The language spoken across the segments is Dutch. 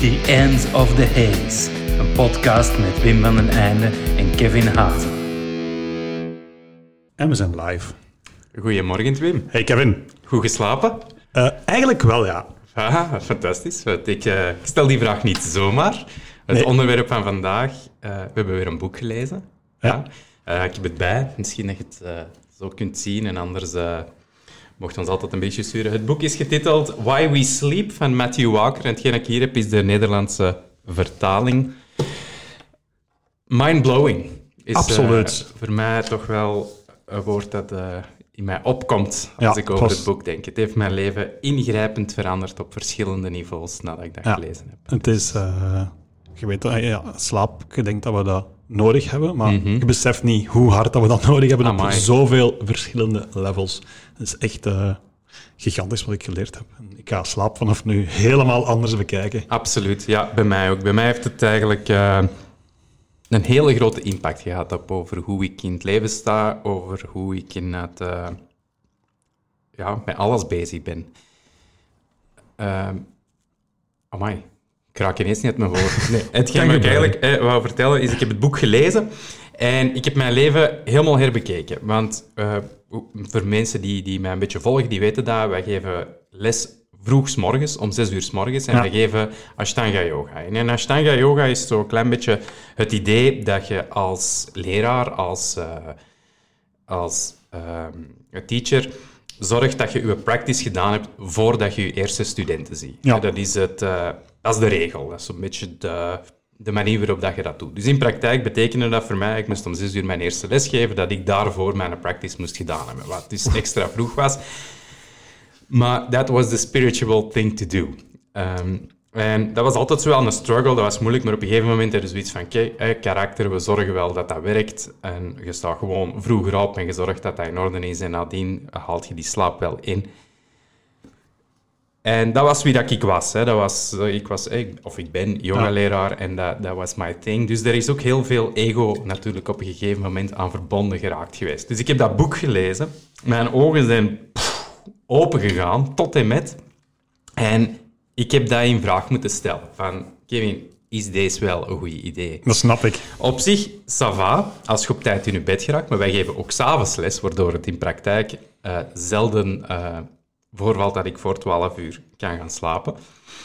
The Ends of the Haze, een podcast met Wim van den Einde en Kevin Hazen. En we zijn live. Goedemorgen, Wim. Hey Kevin. Goed geslapen? Eigenlijk wel, ja. Ah, fantastisch. Ik stel die vraag niet zomaar. Het onderwerp van vandaag, we hebben weer een boek gelezen. Ja. Ik heb het bij, misschien dat je het zo kunt zien en anders mocht ons altijd een beetje sturen. Het boek is getiteld Why We Sleep van Matthew Walker en hetgeen dat ik hier heb is de Nederlandse vertaling. Mindblowing is Absoluut. Voor mij toch wel een woord dat in mij opkomt als ik over het boek denk. Het heeft mijn leven ingrijpend veranderd op verschillende niveaus nadat ik dat gelezen heb. Het is, je weet dat, slaap, je denkt dat we dat nodig hebben, maar je beseft niet hoe hard dat we dat nodig hebben op zoveel verschillende levels. Het is echt gigantisch wat ik geleerd heb. En ik ga slaap vanaf nu helemaal anders bekijken. Absoluut, ja, bij mij ook. Bij mij heeft het eigenlijk een hele grote impact gehad over hoe ik in het leven sta, over hoe ik met alles bezig ben. Amai, ik raak ineens niet uit mijn woorden. Nee, hetgeen wat ik eigenlijk wou vertellen is, ik heb het boek gelezen en ik heb mijn leven helemaal herbekeken. Want voor mensen die mij een beetje volgen, die weten dat wij geven les vroeg 's morgens, om 6 uur 's morgens, en we geven Ashtanga Yoga. En Ashtanga Yoga is zo'n klein beetje het idee dat je als leraar, als teacher, zorgt dat je je practice gedaan hebt voordat je je eerste studenten ziet. Ja. Dat is de regel. Dat is een beetje de manier waarop dat je dat doet. Dus in praktijk betekende dat voor mij, ik moest om 6 uur mijn eerste les geven, dat ik daarvoor mijn practice moest gedaan hebben, wat dus extra vroeg was. Maar that was the spiritual thing to do. En dat was altijd zo wel een struggle, dat was moeilijk, maar op een gegeven moment heb je zoiets van, karakter, we zorgen wel dat dat werkt. En je staat gewoon vroeger op en je zorgt dat dat in orde is en nadien haalt je die slaap wel in. En dat was wie dat ik was. Hè. Ik ben yogaleraar en dat was my thing. Dus er is ook heel veel ego natuurlijk op een gegeven moment aan verbonden geraakt geweest. Dus ik heb dat boek gelezen. Mijn ogen zijn open gegaan, tot en met. En ik heb dat in vraag moeten stellen. Van, Kevin, is deze wel een goed idee? Dat snap ik. Op zich, ça va, als je op tijd in je bed geraakt. Maar wij geven ook 's avonds les, waardoor het in praktijk zelden voorvalt dat ik voor 12 uur kan gaan slapen.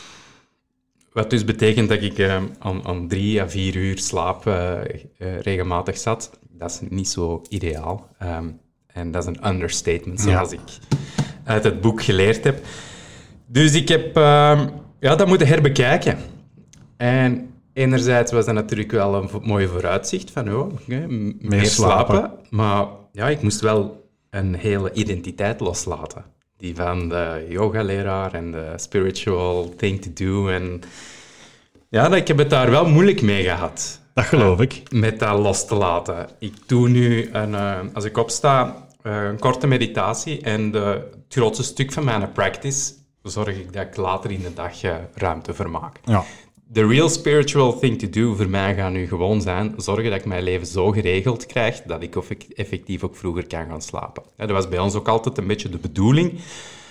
Wat dus betekent dat ik aan 3 à 4 uur slaap regelmatig zat. Dat is niet zo ideaal. En dat is een understatement, zoals ik uit het boek geleerd heb. Dus ik heb dat moeten herbekijken. En enerzijds was dat natuurlijk wel een mooie vooruitzicht van meer slapen. Maar ja, ik moest wel een hele identiteit loslaten. Die van de yogaleraar en de spiritual thing to do. En ja, ik heb het daar wel moeilijk mee gehad. Dat geloof ik. Met dat los te laten. Ik doe nu, als ik opsta, een korte meditatie. En het grootste stuk van mijn practice zorg ik dat ik later in de dag ruimte vermaak. Ja. The real spiritual thing to do voor mij gaat nu gewoon zijn zorgen dat ik mijn leven zo geregeld krijg dat ik effectief ook vroeger kan gaan slapen. Dat was bij ons ook altijd een beetje de bedoeling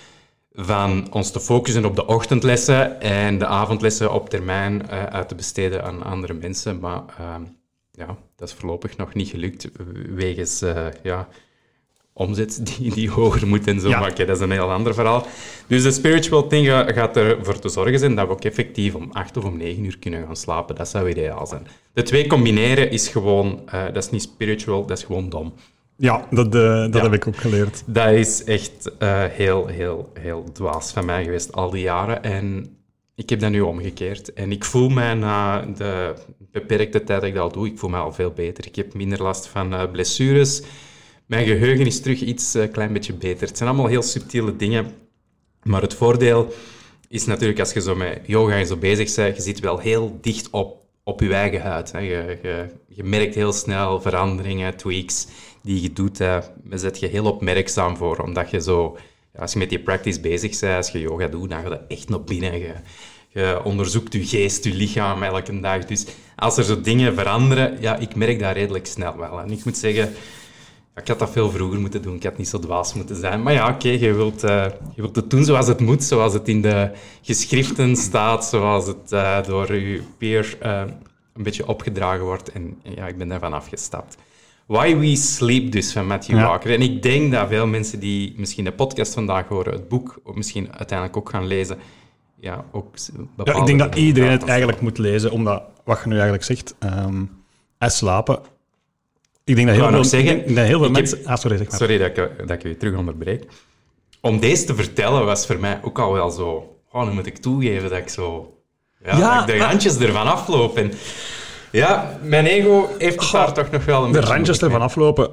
van ons te focussen op de ochtendlessen en de avondlessen op termijn uit te besteden aan andere mensen. Maar dat is voorlopig nog niet gelukt wegens omzet die hoger moet en zo. Maar dat is een heel ander verhaal. Dus de spiritual thing gaat ervoor te zorgen zijn dat we ook effectief om 8 of om 9 uur kunnen gaan slapen. Dat zou ideaal zijn. De twee combineren is gewoon, dat is niet spiritual, dat is gewoon dom. Ja, dat heb ik ook geleerd. Dat is echt heel, heel, heel dwaas van mij geweest al die jaren. En ik heb dat nu omgekeerd. En ik voel mij na de beperkte tijd dat ik dat al doe, ik voel me al veel beter. Ik heb minder last van blessures. Mijn geheugen is terug iets klein beetje beter. Het zijn allemaal heel subtiele dingen. Maar het voordeel is natuurlijk, als je zo met yoga en zo bezig bent, je zit wel heel dicht op je eigen huid. Hè. Je merkt heel snel veranderingen, tweaks die je doet. Daar zet je heel opmerkzaam voor. Omdat je zo, als je met die practice bezig bent, als je yoga doet, dan ga je echt naar binnen. Je onderzoekt je geest, je lichaam elke dag. Dus als er zo dingen veranderen, ik merk dat redelijk snel wel. En ik moet zeggen, ik had dat veel vroeger moeten doen. Ik had niet zo dwaas moeten zijn. Maar ja, oké, je wilt het doen zoals het moet, zoals het in de geschriften staat, zoals het door je peer een beetje opgedragen wordt. En ja, ik ben daarvan afgestapt. Why We Sleep dus, van Matthew Walker. En ik denk dat veel mensen die misschien de podcast vandaag horen, het boek misschien uiteindelijk ook gaan lezen, ook bepaalde... ik denk dat iedereen het eigenlijk moet lezen, omdat, wat je nu eigenlijk zegt, en slapen... Ik denk dat heel veel mensen... Sorry, zeg maar. Sorry dat ik je terug onderbreek. Om deze te vertellen was voor mij ook al wel zo... nu moet ik toegeven dat ik zo... dat ik de randjes ervan afloop. En ja, mijn ego heeft het daar toch nog wel een beetje... De randjes ervan aflopen...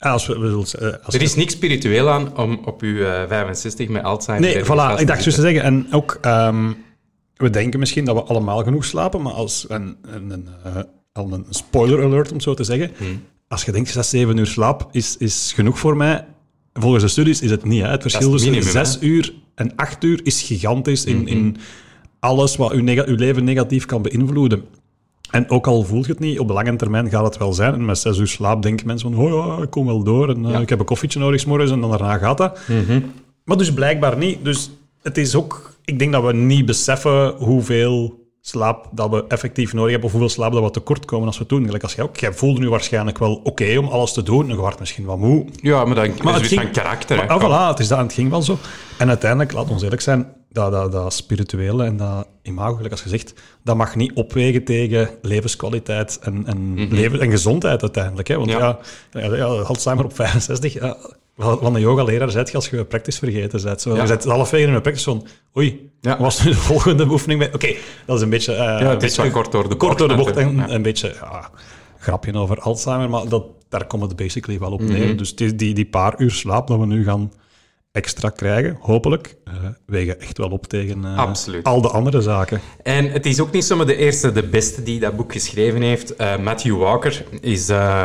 Er is niks spiritueel aan om op je 65 met Alzheimer... Nee, voilà, ik dacht zo te zeggen. En ook, we denken misschien dat we allemaal genoeg slapen, maar als een spoiler alert, om het zo te zeggen... Als je denkt 6-7 uur slaap is genoeg voor mij, volgens de studies is het niet. Hè. Het verschil tussen 6 uur en 8 uur is gigantisch in alles wat uw leven negatief kan beïnvloeden. En ook al voelt je het niet, op de lange termijn gaat het wel zijn. En met 6 uur slaap denken mensen van, ik kom wel door en ik heb een koffietje nodig 's morgens en dan daarna gaat dat. Maar dus blijkbaar niet. Dus het is ook... Ik denk dat we niet beseffen hoeveel slaap dat we effectief nodig hebben, of hoeveel slaap dat we tekort komen als we het doen. Gelijk als jij voelde nu waarschijnlijk wel oké om alles te doen, en je wordt misschien wat moe. Ja, maar dat is van karakter. Voilà, het is dat, en het ging wel zo. En uiteindelijk, laat ons eerlijk zijn, dat spirituele en dat imago, gelijk als gezegd, dat mag niet opwegen tegen levenskwaliteit en leven en gezondheid uiteindelijk. Hè? Want Alzheimer op 65... Wat een yoga-leraar zei je als je practice vergeten bent. Je bent halfwege in een practice van... Oei, was nu de volgende oefening bij? Oké, dat is een beetje... het is wel kort door de bocht. En een beetje grapje over Alzheimer, maar daar komt het basically wel op neer. Dus die paar uur slaap dat we nu gaan extra krijgen, hopelijk, wegen echt wel op tegen al de andere zaken. En het is ook niet zomaar de eerste, de beste die dat boek geschreven heeft. Matthew Walker is...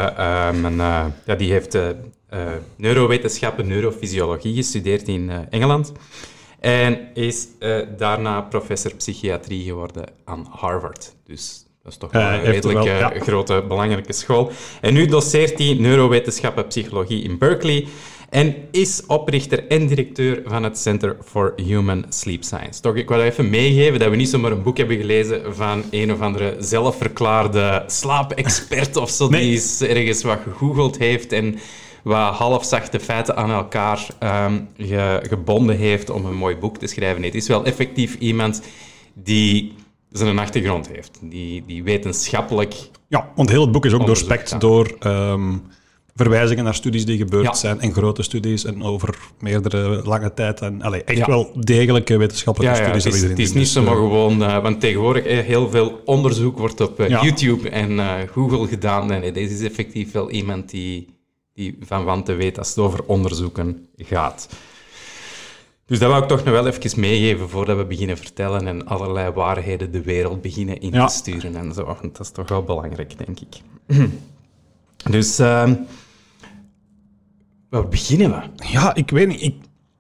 die heeft... neurowetenschappen, neurofysiologie gestudeerd in Engeland. En is daarna professor psychiatrie geworden aan Harvard. Dus dat is toch wel een redelijk grote, belangrijke school. En nu doseert hij neurowetenschappen psychologie in Berkeley en is oprichter en directeur van het Center for Human Sleep Science. Toch, ik wil even meegeven dat we niet zomaar een boek hebben gelezen van een of andere zelfverklaarde slaapexpert of zo, die eens ergens wat gegoogeld heeft en wat halfzachte feiten aan elkaar gebonden heeft om een mooi boek te schrijven. Nee, het is wel effectief iemand die zijn achtergrond heeft, die wetenschappelijk... Ja, want heel het boek is ook doorspekt door verwijzingen naar studies die gebeurd zijn en grote studies en over meerdere lange tijd. En echt wel degelijke wetenschappelijke studies. Het is niet zomaar gewoon... want tegenwoordig heel veel onderzoek wordt op YouTube en Google gedaan. Nee, deze is effectief wel iemand die van wanten weet als het over onderzoeken gaat. Dus dat wou ik toch nog wel even meegeven voordat we beginnen vertellen en allerlei waarheden de wereld beginnen in te sturen en zo. Want dat is toch wel belangrijk, denk ik. Dus, waar beginnen we? Ja, ik weet niet.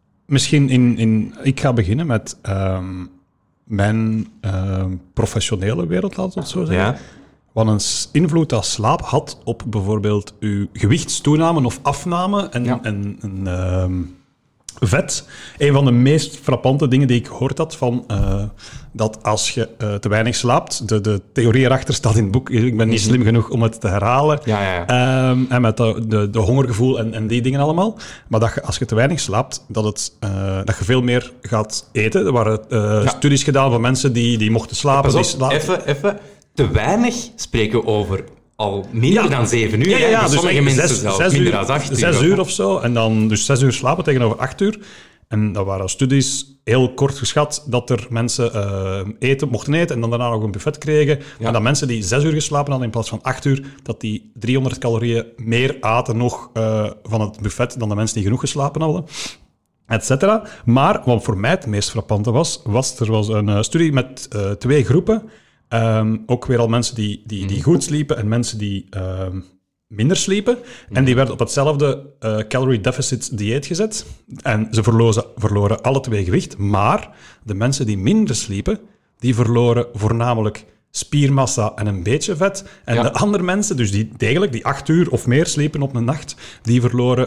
Ik ga beginnen met mijn professionele wereld, laten we het zo zeggen. Ja. Wat een invloed dat slaap had op bijvoorbeeld uw gewichtstoename of afname en vet. Een van de meest frappante dingen die ik gehoord had, van dat als je te weinig slaapt, de theorie erachter staat in het boek, ik ben niet slim genoeg om het te herhalen, en met de hongergevoel en die dingen allemaal, maar dat je, als je te weinig slaapt, dat je veel meer gaat eten. Er waren studies gedaan van mensen die mochten slapen. Even... Te weinig spreken we over al minder dan 7 uur. Ja, dus sommige mensen zelfs minder dan 8 uur. 6 uur of zo. En dan dus 6 uur slapen tegenover 8 uur. En dat waren studies heel kort geschat dat er mensen mochten eten en dan daarna nog een buffet kregen. Ja. Maar dat mensen die 6 uur geslapen hadden in plaats van 8 uur, dat die 300 calorieën meer aten nog van het buffet dan de mensen die genoeg geslapen hadden. Etcetera. Maar wat voor mij het meest frappante was er was een studie met 2 groepen. Ook weer al mensen die goed sliepen en mensen die minder sliepen. En die werden op hetzelfde calorie deficit dieet gezet. En ze verloren alle 2 gewicht. Maar de mensen die minder sliepen, die verloren voornamelijk spiermassa en een beetje vet. En de andere mensen, dus die degelijk die 8 uur of meer sliepen op een nacht, die verloren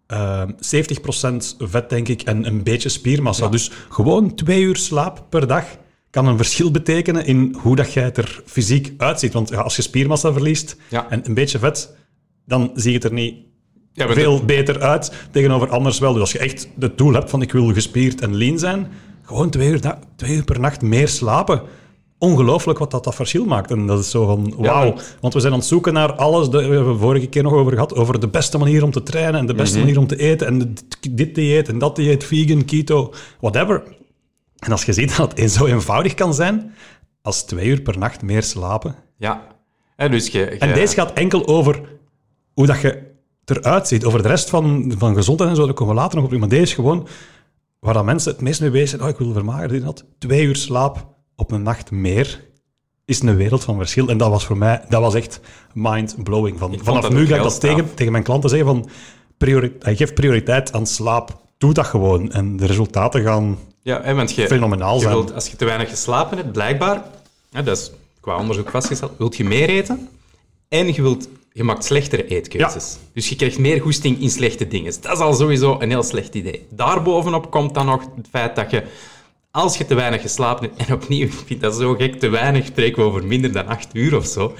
70% vet, denk ik, en een beetje spiermassa. Ja. Dus gewoon 2 uur slaap per dag kan een verschil betekenen in hoe dat jij er fysiek uitziet. Want als je spiermassa verliest en een beetje vet, dan zie je het er niet veel beter uit tegenover anders wel. Dus als je echt het doel hebt van ik wil gespierd en lean zijn, gewoon 2 uur per nacht meer slapen. Ongelooflijk wat dat verschil maakt. En dat is zo van, wauw. Want we zijn aan het zoeken naar alles, we hebben het vorige keer nog over gehad, over de beste manier om te trainen en de beste manier om te eten en dit dieet en dat dieet, vegan, keto, whatever. En als je ziet dat het zo eenvoudig kan zijn, als 2 uur per nacht meer slapen. Ja. En, dus en deze gaat enkel over hoe dat je eruit ziet. Over de rest van gezondheid en zo, daar komen we later nog op. Maar deze is gewoon waar dat mensen het meest mee bezig zijn. Ik wil vermageren. 2 uur slaap op een nacht meer is een wereld van verschil. En dat was voor mij, dat was echt mind-blowing. Vanaf nu ga ik dat tegen mijn klanten zeggen van geef prioriteit aan slaap. Doe dat gewoon. En de resultaten gaan fenomenaal zijn. Als je te weinig geslapen hebt, blijkbaar, dat is qua onderzoek vastgesteld, wilt je meer eten en je maakt slechtere eetkeuzes. Ja. Dus je krijgt meer goesting in slechte dingen. Dat is al sowieso een heel slecht idee. Daarbovenop komt dan nog het feit dat je, als je te weinig geslapen hebt, en opnieuw, ik vind dat zo gek, te weinig, spreken we over minder dan 8 uur of zo,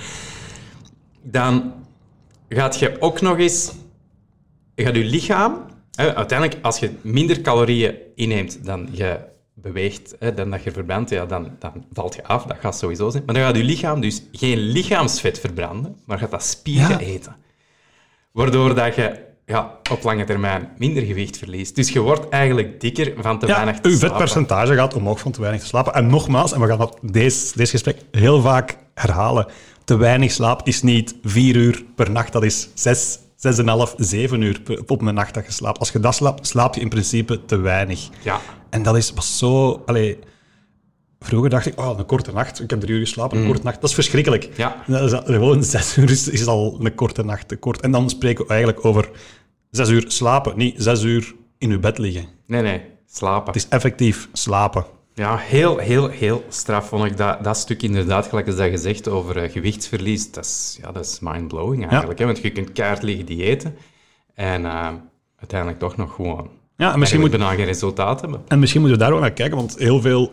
dan gaat je ook nog eens, gaat je lichaam, uiteindelijk, als je minder calorieën inneemt dan je beweegt, dan dat je verbrandt, dan valt je af, dat gaat sowieso zijn. Maar dan gaat je lichaam dus geen lichaamsvet verbranden, maar gaat dat spieren eten. Waardoor dat je op lange termijn minder gewicht verliest. Dus je wordt eigenlijk dikker van te weinig te slapen. Uw vetpercentage gaat omhoog van te weinig te slapen. En nogmaals, en we gaan dat deze gesprek heel vaak herhalen, te weinig slaap is niet 4 uur per nacht, dat is 6,5, 7 uur op een nacht dat je slaapt. Als je dat slaapt, slaap je in principe te weinig. Ja. En dat was zo... Vroeger dacht ik, een korte nacht, ik heb 3 uur geslapen, een korte nacht, dat is verschrikkelijk. Ja. Gewoon 6 uur is al een korte nacht te kort. En dan spreken we eigenlijk over 6 uur slapen, niet 6 uur in je bed liggen. Nee, slapen. Het is effectief slapen. Ja, heel, heel, heel straf vond ik dat stuk inderdaad, gelijk als dat je zegt over gewichtsverlies. Dat is mind-blowing eigenlijk. Hè? Want je kunt keihard liggen diëten en uiteindelijk toch nog gewoon en misschien bijna geen resultaat hebben. En misschien moeten we daar ook naar kijken, want heel veel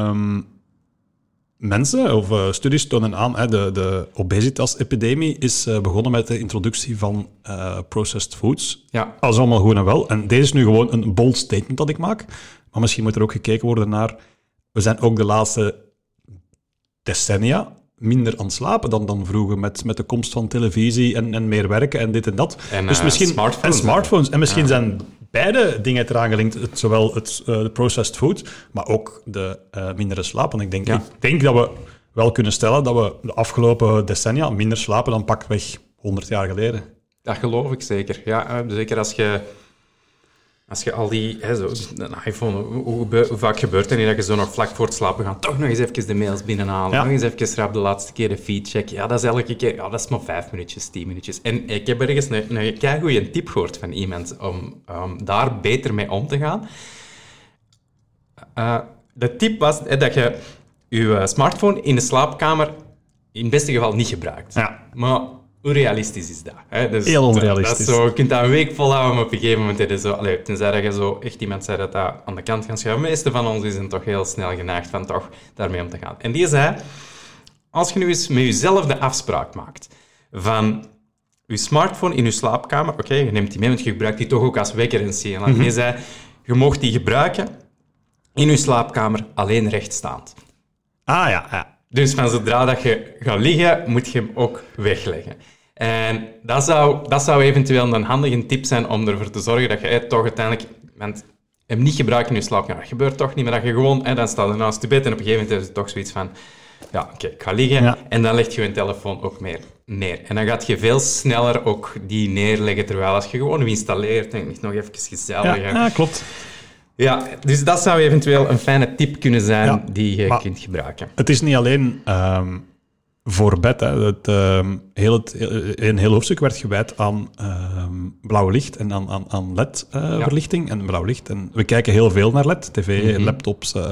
mensen of studies tonen aan, de obesitas-epidemie is begonnen met de introductie van processed foods. Ja. Dat is allemaal goed en wel. En deze is nu gewoon een bold statement dat ik maak. Maar misschien moet er ook gekeken worden naar... We zijn ook de laatste decennia minder aan het slapen dan vroeger, met de komst van televisie en meer werken en dit en dat. En, dus misschien, smartphones. En misschien zijn beide dingen eraan gelinkt, zowel de processed food, maar ook de mindere slaap. En ik denk dat we wel kunnen stellen dat we de afgelopen decennia minder slapen dan pakweg 100 jaar geleden. Dat geloof ik zeker. Ja, zeker als je al die... een iPhone, hoe vaak gebeurt het niet dat je zo nog vlak voor het slapen gaat toch nog eens even de mails binnenhalen, nog eens even rap de laatste keer de feed checken. Ja, dat is elke keer... Ja, dat is maar 5 minuutjes, 10 minuutjes. En ik heb ergens een keigoeie tip gehoord van iemand om daar beter mee om te gaan. De tip was dat je je smartphone in de slaapkamer in het beste geval niet gebruikt. Ja. Maar... Hoe realistisch is dat? Hè? Dus heel onrealistisch. Dat is zo, je kunt dat een week volhouden, maar op een gegeven moment is het zo... Tenzij dat je zo echt iemand zei dat dat aan de kant gaat schuiven. De meeste van ons zijn toch heel snel geneigd van toch daarmee om te gaan. En die zei, als je nu eens met jezelf de afspraak maakt van je smartphone in je slaapkamer... Oké, je neemt die mee, want je gebruikt die toch ook als wekker en signaal. En die zei, je mocht die gebruiken in je slaapkamer alleen rechtstaand. Ah, ja. Dus van zodra dat je gaat liggen, moet je hem ook wegleggen. En dat zou eventueel een handige tip zijn om ervoor te zorgen dat je toch uiteindelijk hem niet gebruikt in je slaapkamer. Dat gebeurt toch niet, maar dat je gewoon... dan staat er naast je bed en op een gegeven moment is het toch zoiets van... Ja, oké, ik ga liggen. Ja. En dan leg je je telefoon ook meer neer. En dan gaat je veel sneller ook die neerleggen, terwijl als je gewoon hem installeert, dan is het nog even gezellig. Ja, klopt. Ja, dus dat zou eventueel een fijne tip kunnen zijn die je kunt gebruiken. Het is niet alleen voor bed. Hè. Een heel hoofdstuk werd gewijd aan blauw licht en aan LED-verlichting en blauw licht. En we kijken heel veel naar LED, tv, laptops,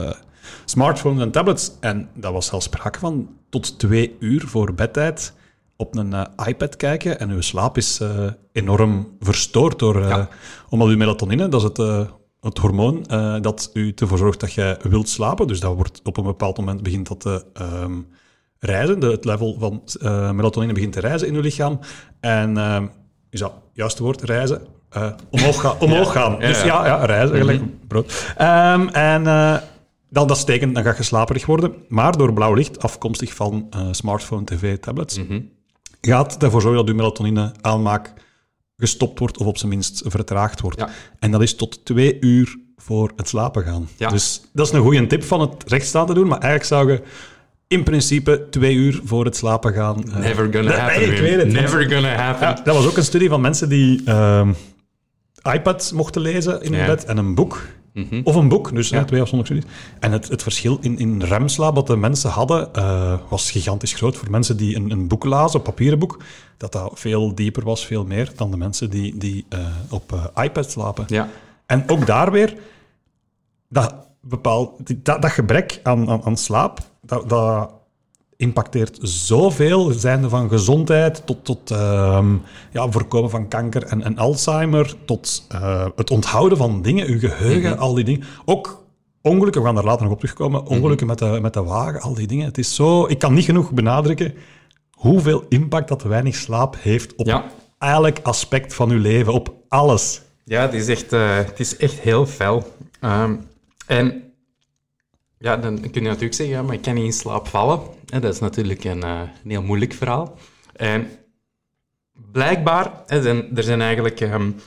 smartphones en tablets. En dat was zelfs sprake van tot 2 uur voor bedtijd op een iPad kijken. En uw slaap is enorm verstoord door... Omdat uw melatonine, dat is het hormoon dat u ervoor zorgt dat je wilt slapen. Dus dat wordt op een bepaald moment begint dat te rijzen. Het level van melatonine begint te rijzen in uw lichaam. En is dat het juiste woord, rijzen? Omhoog gaan. Dus rijzen, gelijk brood. Dat is teken, dan ga je slaperig worden. Maar door blauw licht, afkomstig van smartphone, tv, tablets, gaat het ervoor zorgen dat uw melatonine aanmaak gestopt wordt of op zijn minst vertraagd wordt. Ja. En dat is tot 2 uur voor het slapen gaan. Ja. Dus dat is een goede tip van het rechtstaan te doen, maar eigenlijk zou je in principe 2 uur voor het slapen gaan... Never gonna happen. Ik weet het. Never gonna happen. Ja, dat was ook een studie van mensen die iPads mochten lezen in hun bed en een boek. Of een boek, dus 2 afzonderlijke studies. En het verschil in remslaap dat de mensen hadden was gigantisch groot. Voor mensen die een boek lazen, een papieren boek, dat veel dieper was, veel meer dan de mensen die op iPad slapen. Ja. En ook daar weer, dat gebrek aan slaap, dat impacteert zoveel, zijnde van gezondheid tot voorkomen van kanker en Alzheimer, tot het onthouden van dingen, uw geheugen, al die dingen. Ook ongelukken, we gaan daar later nog op terugkomen, ongelukken met de wagen, al die dingen. Het is zo, ik kan niet genoeg benadrukken hoeveel impact dat weinig slaap heeft op elk aspect van uw leven, op alles. Ja, het is echt heel fel. En ja, dan kun je natuurlijk zeggen, maar ik kan niet in slaap vallen. Dat is natuurlijk een heel moeilijk verhaal. En blijkbaar, er zijn eigenlijk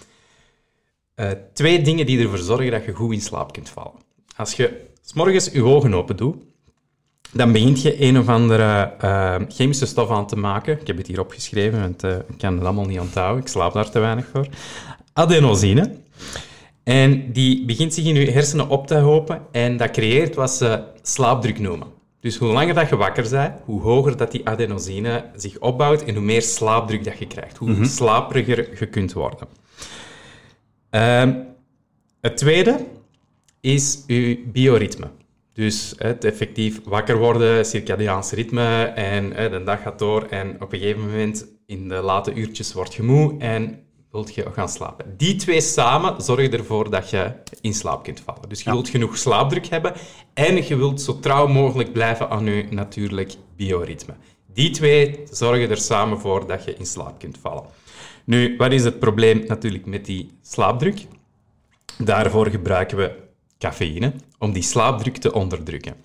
2 dingen die ervoor zorgen dat je goed in slaap kunt vallen. Als je 's morgens je ogen open doet, dan begint je een of andere chemische stof aan te maken. Ik heb het hier opgeschreven, want ik kan het allemaal niet onthouden. Ik slaap daar te weinig voor. Adenosine. En die begint zich in je hersenen op te hopen en dat creëert wat ze slaapdruk noemen. Dus hoe langer dat je wakker bent, hoe hoger dat die adenosine zich opbouwt en hoe meer slaapdruk dat je krijgt. Hoe slaperiger je kunt worden. Het tweede is je bioritme. Dus het effectief wakker worden, circadiaans ritme en de dag gaat door en op een gegeven moment in de late uurtjes word je moe en wilt je gaan slapen. Die 2 samen zorgen ervoor dat je in slaap kunt vallen. Dus je wilt genoeg slaapdruk hebben en je wilt zo trouw mogelijk blijven aan je natuurlijk bioritme. Die 2 zorgen er samen voor dat je in slaap kunt vallen. Nu, wat is het probleem natuurlijk met die slaapdruk? Daarvoor gebruiken we cafeïne om die slaapdruk te onderdrukken.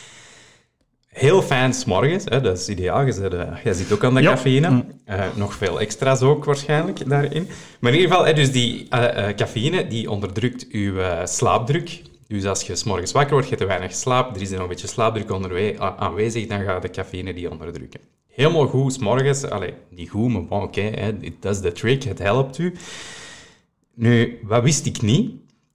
Heel fijn 's morgens, dat is ideaal. Jij zit ook aan de cafeïne. Nog veel extra's ook waarschijnlijk daarin. Maar in ieder geval, dus die cafeïne die onderdrukt je slaapdruk. Dus als je 's morgens wakker wordt, je hebt te weinig slaap, er is er nog een beetje slaapdruk aanwezig, dan gaat de cafeïne die onderdrukken. Helemaal goed 's morgens. Niet goed, maar oké, dat is de trick, het helpt u. Nu, wat wist ik niet?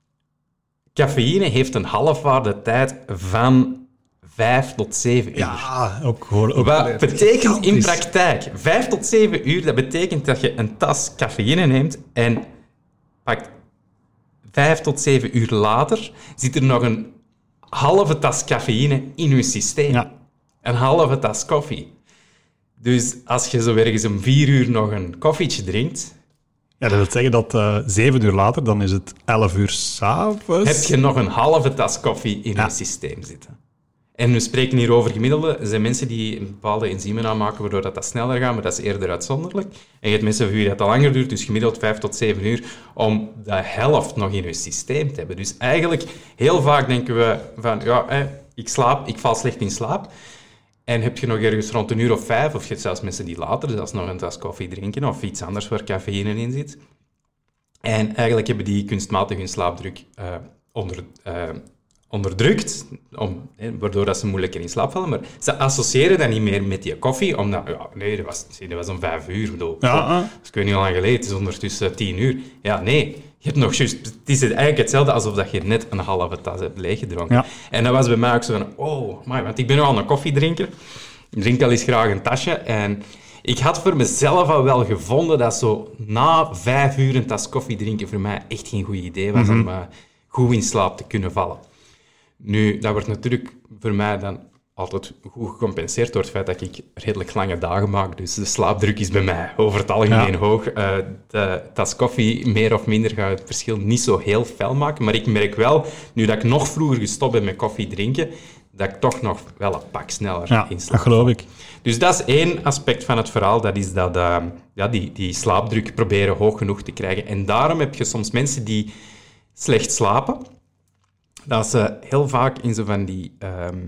Cafeïne heeft een halfwaardetijd van 5 tot 7 uur. Ja, ook wat betekent in praktijk 5 tot 7 uur? Dat betekent dat je een tas cafeïne neemt en pakt 5 tot 7 uur later zit er nog een halve tas cafeïne in je systeem. Ja. Een halve tas koffie. Dus als je zo ergens om 4 uur nog een koffietje drinkt... Ja, dat wil zeggen dat 7 uur later, dan is het 11 uur 's avonds. Heb je nog een halve tas koffie in je systeem zitten. En we spreken hier over gemiddelde. Er zijn mensen die een bepaalde enzymen aanmaken waardoor dat sneller gaat, maar dat is eerder uitzonderlijk. En je hebt mensen voor wie dat al langer duurt, dus gemiddeld 5 tot 7 uur, om de helft nog in je systeem te hebben. Dus eigenlijk, heel vaak denken we van, ik val slecht in slaap. En heb je nog ergens rond 1 uur of 5, of je hebt zelfs mensen die later zelfs nog een tas koffie drinken, of iets anders waar cafeïne in zit. En eigenlijk hebben die kunstmatig hun slaapdruk onderdrukt, waardoor dat ze moeilijker in slaap vallen. Maar ze associëren dat niet meer met die koffie, omdat, dat was om 5 uur. Bedoel, dus ik weet niet hoe lang geleden, het is ondertussen 10 uur. Ja, nee, je hebt nog juist... Het is eigenlijk hetzelfde alsof dat je net een halve tas hebt leeggedronken. Ja. En dat was bij mij ook zo van, want ik ben nogal een koffiedrinker. Ik drink al eens graag een tasje. En ik had voor mezelf al wel gevonden dat zo na 5 uur een tas koffie drinken voor mij echt geen goed idee was om goed in slaap te kunnen vallen. Nu, dat wordt natuurlijk voor mij dan altijd goed gecompenseerd door het feit dat ik redelijk lange dagen maak. Dus de slaapdruk is bij mij over het algemeen hoog. De tas koffie, meer of minder, gaat het verschil niet zo heel fel maken. Maar ik merk wel, nu dat ik nog vroeger gestopt ben met koffie drinken, dat ik toch nog wel een pak sneller in slaap. Dat geloof ik. Dus dat is één aspect van het verhaal. Dat is dat die slaapdruk proberen hoog genoeg te krijgen. En daarom heb je soms mensen die slecht slapen. Dat ze heel vaak in zo van die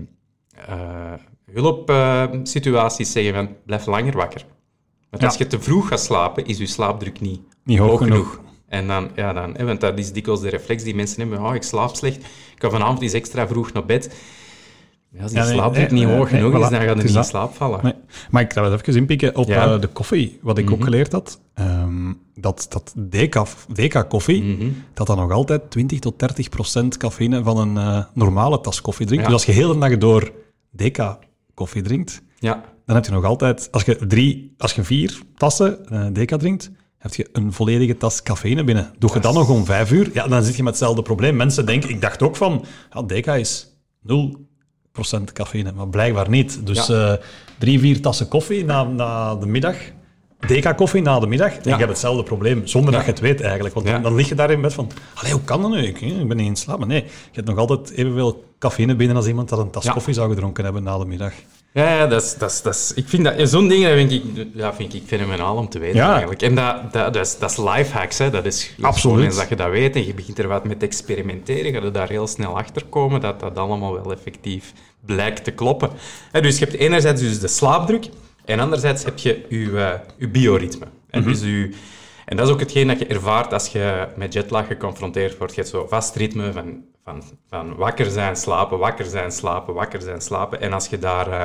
hulpsituaties zeggen van blijf langer wakker. Want als je te vroeg gaat slapen, is je slaapdruk niet hoog genoeg. En dan, want dat is dikwijls de reflex die mensen hebben. Ik slaap slecht, ik ga vanavond eens extra vroeg naar bed. Als die slaapdruk niet hoog genoeg is, dan gaat er niet in slaap vallen. Nee. Maar ik ga wel even inpikken op de koffie. Wat ik ook geleerd had, dat Deca-koffie, dat nog altijd 20-30% cafeïne van een normale tas koffie drinkt. Dus als je heel de dag door Deca-koffie drinkt, dan heb je nog altijd... Als je 4 tassen Deca drinkt, heb je een volledige tas cafeïne binnen. Doe je dan nog om 5 uur, dan zit je met hetzelfde probleem. Mensen denken... Ik dacht ook van, Deca is 0% cafeïne, maar blijkbaar niet. Dus 3-4 tassen koffie na de middag, Deca-koffie na de middag, en je hebt hetzelfde probleem, zonder dat je het weet eigenlijk. Want dan lig je daar in bed van, hoe kan dat nu? Ik ben niet in slaap. Maar nee, je hebt nog altijd evenveel cafeïne binnen als iemand dat een tas koffie zou gedronken hebben na de middag. Ja, dat is, ik vind dat... Zo'n dingen vind ik fenomenaal om te weten, eigenlijk. En dat is lifehacks, hè. Dat is gewoon eens dat je dat weet en je begint er wat met te experimenteren, ga je daar heel snel achter komen dat dat allemaal wel effectief blijkt te kloppen. Dus je hebt enerzijds dus de slaapdruk en anderzijds heb je je bioritme. En, en dat is ook hetgeen dat je ervaart als je met jetlag geconfronteerd wordt. Je hebt zo'n vast ritme van wakker zijn, slapen, wakker zijn, slapen, wakker zijn, slapen. En als je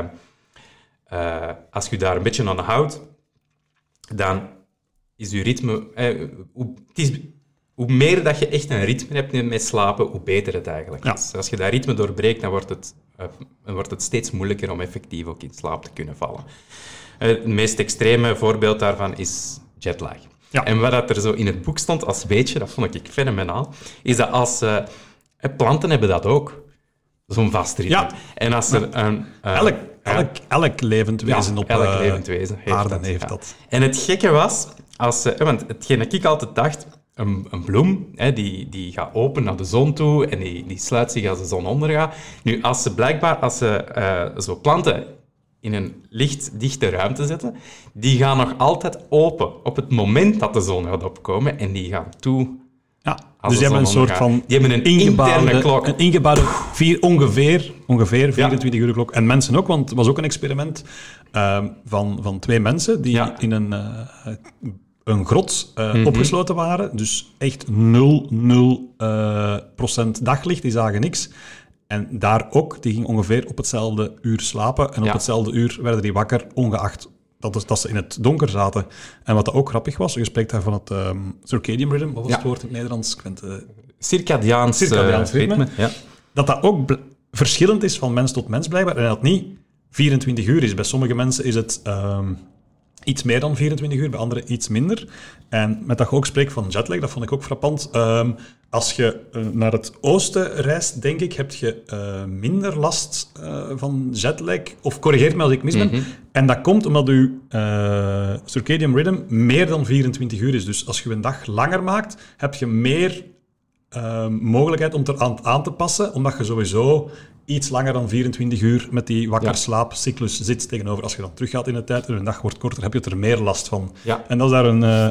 daar een beetje aan houdt, dan is je ritme... Hoe meer dat je echt een ritme hebt met slapen, hoe beter het eigenlijk is. Als je dat ritme doorbreekt, dan wordt het steeds moeilijker om effectief ook in slaap te kunnen vallen. Het meest extreme voorbeeld daarvan is jetlag. Ja. En wat er zo in het boek stond als weetje, dat vond ik fenomenaal, is dat als... planten hebben dat ook, zo'n vast ritme. Ja. En als er elk levend wezen op aarde heeft dat. En het gekke was, want hetgeen dat ik altijd dacht, een bloem, die gaat open naar de zon toe en die sluit zich als de zon ondergaat. Nu, als ze zo planten in een lichtdichte ruimte zetten, die gaan nog altijd open op het moment dat de zon gaat opkomen en die gaan toe... Ja, dus die hebben een soort van... Die hebben een interne klok. Een ingebouwde ongeveer 24 uur klok. En mensen ook, want het was ook een experiment van 2 mensen die in een grot opgesloten waren. Dus echt 0% daglicht, die zagen niks. En daar ook, die gingen ongeveer op hetzelfde uur slapen. En op hetzelfde uur werden die wakker, ongeacht dat ze in het donker zaten. En wat dat ook grappig was, je spreekt daar van het circadian rhythm, wat was het woord in het Nederlands? Circadiaans ritme. Ja. Dat ook verschillend is van mens tot mens blijkbaar, en dat het niet 24 uur is. Bij sommige mensen is het iets meer dan 24 uur, bij anderen iets minder. En met dat je ook spreekt van jetlag, dat vond ik ook frappant. Als je naar het oosten reist, denk ik, heb je minder last van jetlag. Of corrigeer me als ik mis ben. En dat komt omdat je circadian rhythm meer dan 24 uur is. Dus als je een dag langer maakt, heb je meer mogelijkheid om het aan te passen, omdat je sowieso iets langer dan 24 uur met die wakker-slaapcyclus zit tegenover. Als je dan teruggaat in de tijd en een dag wordt korter, heb je er meer last van. Ja. En dat is daar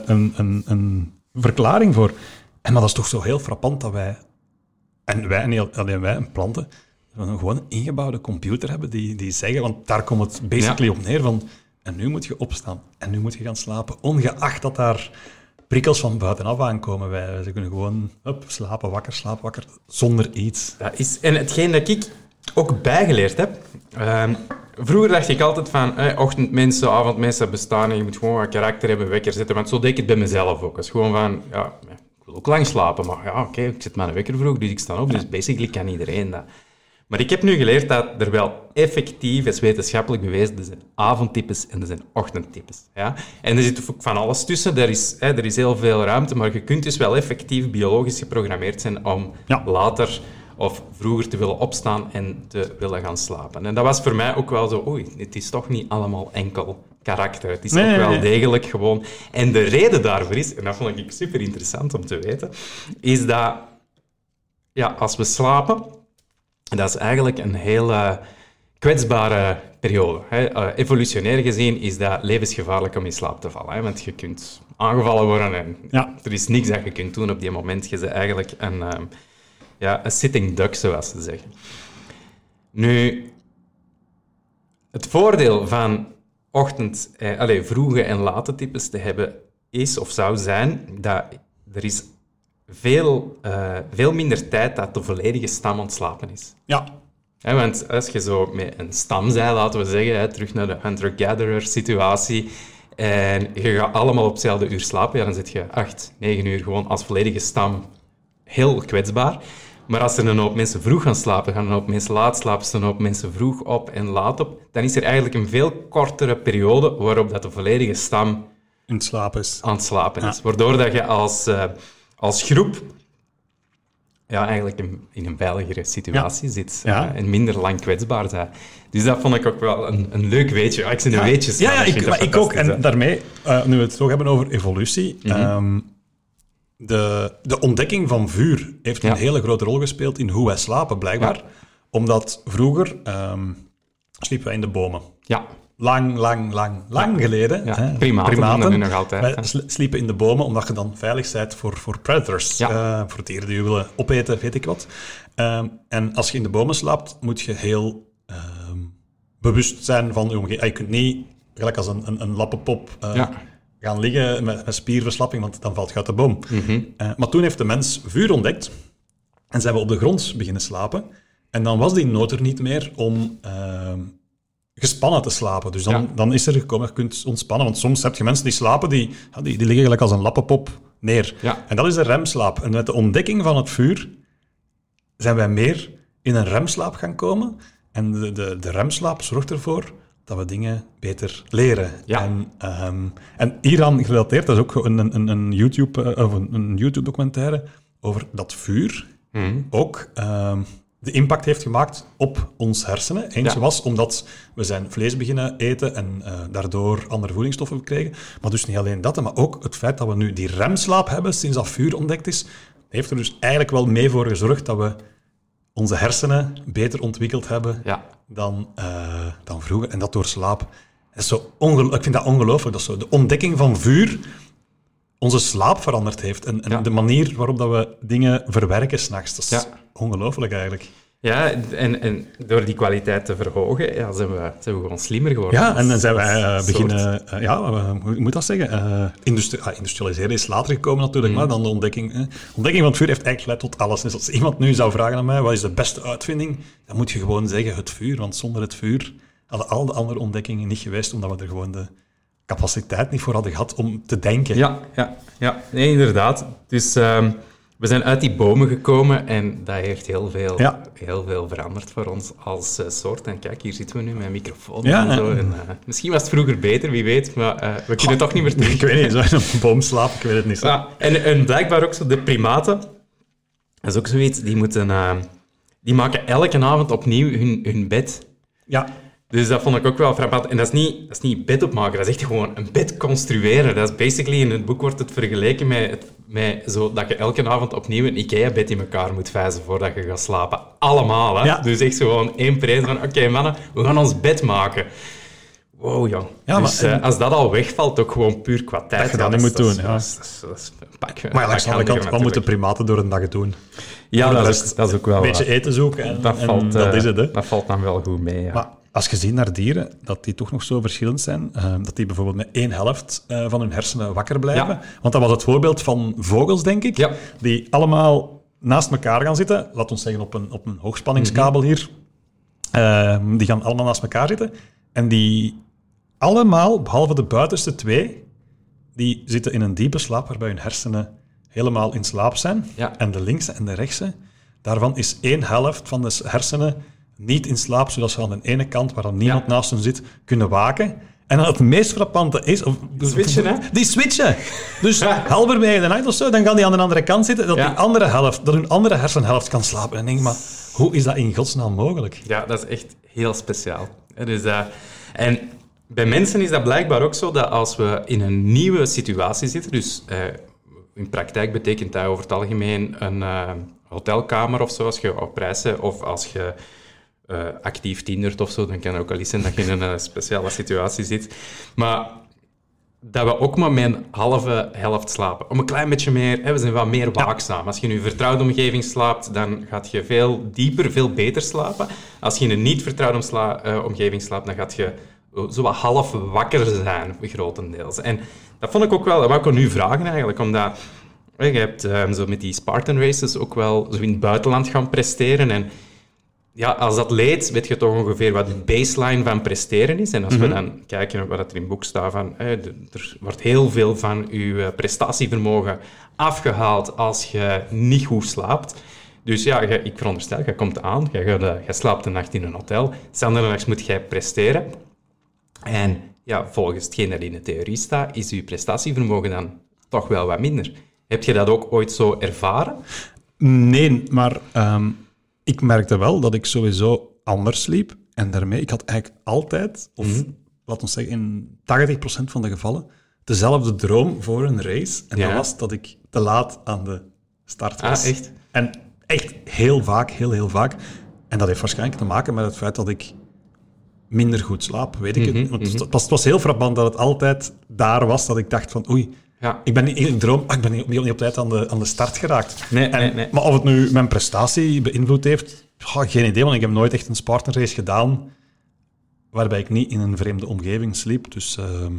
een verklaring voor. En maar dat is toch zo heel frappant dat wij, niet alleen wij, en planten, gewoon een ingebouwde computer hebben die zeggen, want daar komt het basically op neer van, en nu moet je opstaan, en nu moet je gaan slapen, ongeacht dat daar prikkels van buitenaf aankomen. Wij kunnen gewoon slapen, wakker, zonder iets. Dat is, en hetgeen dat ik ook bijgeleerd heb, vroeger dacht ik altijd van, ochtendmensen, avondmensen bestaan en je moet gewoon wat karakter hebben, wekker zetten, want zo deed ik het bij mezelf ook. Het is gewoon van, ik wil ook lang slapen, maar ik zet mijn wekker vroeg, dus ik sta op, dus basically kan iedereen dat. Maar ik heb nu geleerd dat er wel effectief is wetenschappelijk bewezen, er zijn avondtypes en er zijn ochtendtypes. Ja? En er zit ook van alles tussen, er is heel veel ruimte, maar je kunt dus wel effectief biologisch geprogrammeerd zijn om later of vroeger te willen opstaan en te willen gaan slapen. En dat was voor mij ook wel zo, het is toch niet allemaal enkel karakter. Het is ook wel degelijk gewoon... En de reden daarvoor is, en dat vond ik super interessant om te weten, is dat als we slapen, dat is eigenlijk een heel kwetsbare periode. Hè. Evolutionair gezien is dat levensgevaarlijk om in slaap te vallen. Hè, want je kunt aangevallen worden en er is niks dat je kunt doen op die moment. Je bent eigenlijk een sitting duck, zoals ze zeggen. Nu, het voordeel van vroege en late types te hebben is of zou zijn dat er is veel minder tijd dat de volledige stam ontslapen is. Ja. Want als je zo met een stam bent, laten we zeggen, terug naar de hunter-gatherer situatie, en je gaat allemaal op hetzelfde uur slapen, dan zit je 8, 9 uur gewoon als volledige stam heel kwetsbaar. Maar als er een hoop mensen vroeg gaan slapen, gaan een hoop mensen laat slapen, staan een hoop mensen vroeg op en laat op, dan is er eigenlijk een veel kortere periode waarop dat de volledige stam aan het slapen is. Waardoor dat je als groep eigenlijk in een veiligere situatie zit en minder lang kwetsbaar zijn. Dus dat vond ik ook wel een leuk weetje. Ik zit een weetjes. Ik ook. En daarmee, nu we het toch hebben over evolutie, de ontdekking van vuur heeft een hele grote rol gespeeld in hoe wij slapen, blijkbaar. Ja. Omdat vroeger sliepen wij in de bomen. Ja. Lang geleden. Ja. Hè, primaten nog altijd. Wij sliepen in de bomen, omdat je dan veilig bent voor predators. Voor dieren die je willen opeten, weet ik wat. En als je in de bomen slaapt, moet je heel bewust zijn van je omgeving. Je kunt niet, gelijk als een lappenpop, gaan liggen met spierverslapping, want dan valt je uit de boom. Mm-hmm. Maar toen heeft de mens vuur ontdekt en zijn we op de grond beginnen slapen. En dan was die nood er niet meer om gespannen te slapen. Dus dan is er gekomen, je kunt ontspannen. Want soms heb je mensen die slapen, die liggen gelijk als een lappenpop neer. Ja. En dat is de remslaap. En met de ontdekking van het vuur zijn wij meer in een remslaap gaan komen. En de remslaap zorgt ervoor dat we dingen beter leren. Ja. En hieraan gerelateerd, dat is ook een YouTube-documentaire over dat vuur ook de impact heeft gemaakt op ons hersenen. Eentje was omdat we zijn vlees beginnen eten en daardoor andere voedingsstoffen kregen. Maar dus niet alleen dat, maar ook het feit dat we nu die remslaap hebben sinds dat vuur ontdekt is, heeft er dus eigenlijk wel mee voor gezorgd dat we onze hersenen beter ontwikkeld hebben dan vroeger. En dat door slaap. Dat is zo ik vind dat ongelooflijk. Dat zo de ontdekking van vuur onze slaap veranderd heeft. En de manier waarop dat we dingen verwerken 's nachts. Dat is ongelooflijk eigenlijk. Ja, en door die kwaliteit te verhogen, zijn we gewoon slimmer geworden. Ja, en dan zijn wij beginnen... hoe moet dat zeggen? Industrialiseren is later gekomen natuurlijk, maar dan de ontdekking. Ontdekking van het vuur heeft eigenlijk geleid tot alles. Dus als iemand nu zou vragen aan mij, wat is de beste uitvinding? Dan moet je gewoon zeggen het vuur, want zonder het vuur hadden al de andere ontdekkingen niet geweest, omdat we er gewoon de capaciteit niet voor hadden gehad om te denken. Ja. Nee, inderdaad. Dus we zijn uit die bomen gekomen en dat heeft heel veel veranderd voor ons als soort. En kijk, hier zitten we nu met een microfoon en zo. En, misschien was het vroeger beter, wie weet, maar we kunnen toch niet meer terug. Ik weet niet, zo in een boom slapen, ik weet het niet zo. Ja, en blijkbaar ook zo de primaten, dat is ook zoiets, die maken elke avond opnieuw hun bed. Ja. Dus dat vond ik ook wel frappant. En dat is niet bed opmaken, dat is echt gewoon een bed construeren. Dat is basically, in het boek wordt het vergeleken met zo dat je elke avond opnieuw een IKEA-bed in elkaar moet vijzen voordat je gaat slapen. Allemaal, hè? Ja. Dus echt gewoon één prijs van, oké, mannen, we gaan ons bed maken. Wow, jong. Ja, dus als dat al wegvalt, ook gewoon puur qua tijd. Dat je dat niet moet doen, ja. Dat is een pak. Maar langs de andere kant, wat moeten primaten door een dag doen? Ja, dat is ook wel... Een beetje eten zoeken en dat is het, hè. Dat valt dan wel goed mee, ja. Maar als je ziet naar dieren, dat die toch nog zo verschillend zijn, dat die bijvoorbeeld met 1/2 van hun hersenen wakker blijven. Ja. Want dat was het voorbeeld van vogels, denk ik, die allemaal naast elkaar gaan zitten. Laat ons zeggen op een hoogspanningskabel hier. Die gaan allemaal naast elkaar zitten. En die allemaal, behalve de buitenste 2, die zitten in een diepe slaap waarbij hun hersenen helemaal in slaap zijn. Ja. En de linkse en de rechtse, daarvan is 1/2 van de hersenen niet in slaap, zodat ze aan de ene kant, waar dan niemand naast hen zit, kunnen waken. En dan het meest frappante is... Switchen, hè? Die switchen. Dus halverwege de nacht of zo, dan kan die aan de andere kant zitten, dat hun andere hersenhelft kan slapen. En dan denk ik, maar hoe is dat in godsnaam mogelijk? Ja, dat is echt heel speciaal. Dus, en bij mensen is dat blijkbaar ook zo, dat als we in een nieuwe situatie zitten, dus in praktijk betekent dat over het algemeen een hotelkamer of zo, als je op reis bent, of als je actief tindert of zo, dan kan het ook al eens zijn dat je in een speciale situatie zit. Maar dat we ook maar met een halve helft slapen. Om een klein beetje meer, we zijn wat meer waakzaam. Als je in een vertrouwde omgeving slaapt, dan gaat je veel dieper, veel beter slapen. Als je in een niet vertrouwde omgeving slaapt, dan gaat je zo wat half wakker zijn, grotendeels. En dat vond ik ook wel, dat wou ik aan u vragen eigenlijk, omdat je hebt zo met die Spartan races ook wel zo in het buitenland gaan presteren. En ja, als atleet weet je toch ongeveer wat de baseline van presteren is. En als we dan kijken naar wat er in het boek staat, van, er wordt heel veel van je prestatievermogen afgehaald als je niet goed slaapt. Dus ja, ik veronderstel, je komt aan, je slaapt een nacht in een hotel, de andere nacht moet jij presteren. En ja, volgens hetgeen dat in de theorie staat, is je prestatievermogen dan toch wel wat minder. Heb je dat ook ooit zo ervaren? Nee, maar ik merkte wel dat ik sowieso anders sliep. En daarmee, ik had eigenlijk altijd, of laten we zeggen in 80% van de gevallen, dezelfde droom voor een race. En dat was dat ik te laat aan de start was. Ah, echt? En echt heel vaak, heel vaak. En dat heeft waarschijnlijk te maken met het feit dat ik minder goed slaap, weet ik het. Want het was heel frappant dat het altijd daar was dat ik dacht van oei, ik ben niet op tijd aan de start geraakt. Nee. Maar of het nu mijn prestatie beïnvloed heeft, geen idee, want ik heb nooit echt een Spartan race gedaan waarbij ik niet in een vreemde omgeving sliep. Dus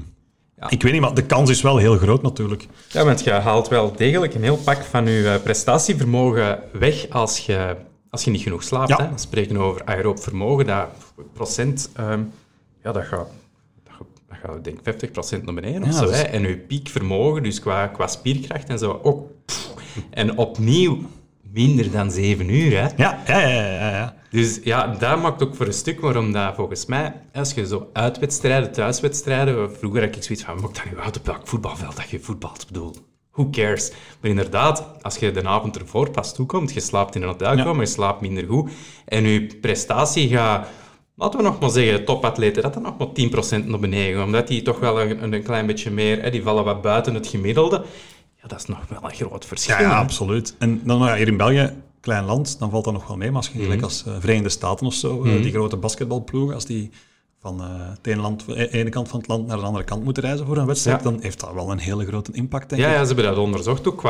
ik weet niet, maar de kans is wel heel groot natuurlijk. Ja, want je haalt wel degelijk een heel pak van je prestatievermogen weg als je niet genoeg slaapt. Ja. Hè? Dan spreken we over aeroob vermogen, dat procent, dat gaat denk ik 50% naar beneden of zo. Hè? En je piekvermogen, dus qua spierkracht en zo, ook. En opnieuw minder dan 7 uur. Hè? Ja. Dus ja, dat maakt ook voor een stuk waarom dat volgens mij, als je zo uitwedstrijden, thuiswedstrijden, vroeger had ik zoiets van, maak dat nu uit op welk voetbalveld dat je voetbalt, bedoel. Who cares? Maar inderdaad, als je de avond ervoor pas toekomt, je slaapt in een hotelkamer, je slaapt minder goed, en je prestatie gaat, laten we nog maar zeggen, topatleten, dat dan nog maar 10% naar beneden, omdat die toch wel een klein beetje meer, die vallen wat buiten het gemiddelde. Ja, dat is nog wel een groot verschil. Ja, absoluut. En dan hier in België, klein land, dan valt dat nog wel mee, maar als je gelijk als Verenigde Staten of zo, die grote basketbalploegen, als die van de ene kant van het land naar de andere kant moeten reizen voor een wedstrijd, dan heeft dat wel een hele grote impact, denk ik. Ja, ze hebben dat onderzocht ook,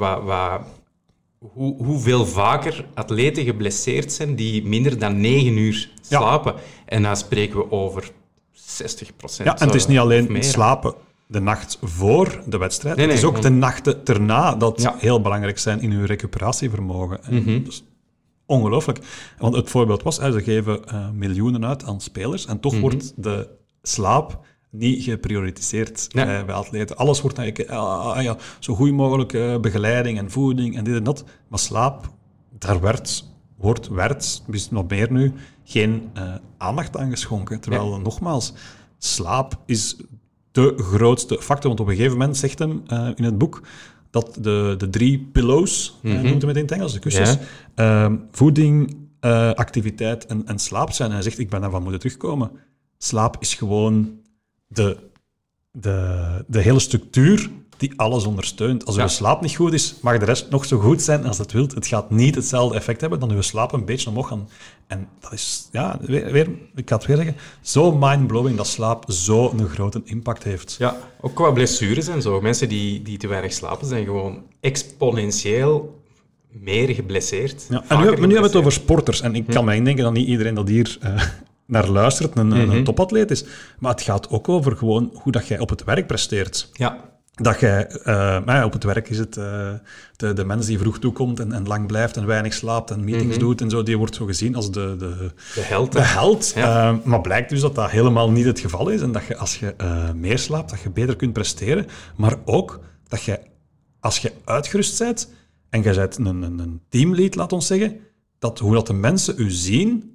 hoeveel vaker atleten geblesseerd zijn die minder dan 9 uur slapen. En dan spreken we over 60%. Ja, en het is niet alleen slapen de nacht voor de wedstrijd, het is ook de nachten erna dat heel belangrijk zijn in uw recuperatievermogen. Dus ongelooflijk. Want het voorbeeld was, ze geven miljoenen uit aan spelers en toch wordt de slaap niet geprioritiseerd bij atleten. Alles wordt eigenlijk zo goed mogelijk begeleiding en voeding en dit en dat. Maar slaap, daar werd nog meer nu, geen aandacht aan geschonken. Terwijl, nogmaals, slaap is de grootste factor. Want op een gegeven moment zegt hem in het boek dat de 3 pillows, noemt hij met in het Engels, de kussens, voeding, activiteit en slaap zijn. En hij zegt, ik ben daarvan moeten terugkomen. Slaap is gewoon de hele structuur die alles ondersteunt. Als uw slaap niet goed is, mag de rest nog zo goed zijn als het wilt. Het gaat niet hetzelfde effect hebben dan uw slaap een beetje omhoog gaan. En dat is, ik ga het weer zeggen, zo mindblowing dat slaap zo'n grote impact heeft. Ja, ook qua blessures en zo. Mensen die te weinig slapen zijn gewoon exponentieel meer geblesseerd. Ja. En nu hebben we het over sporters. En ik kan me indenken dat niet iedereen dat hier naar luistert, een topatleet is. Maar het gaat ook over gewoon hoe dat jij op het werk presteert. Ja. Dat jij, op het werk is het de mens die vroeg toekomt en lang blijft en weinig slaapt en meetings doet en zo, die wordt zo gezien als de held. De held. Ja. Maar blijkt dus dat helemaal niet het geval is en dat je als je meer slaapt, dat je beter kunt presteren. Maar ook dat je, als je uitgerust bent en je bent een teamlead, laat ons zeggen, hoe dat de mensen u zien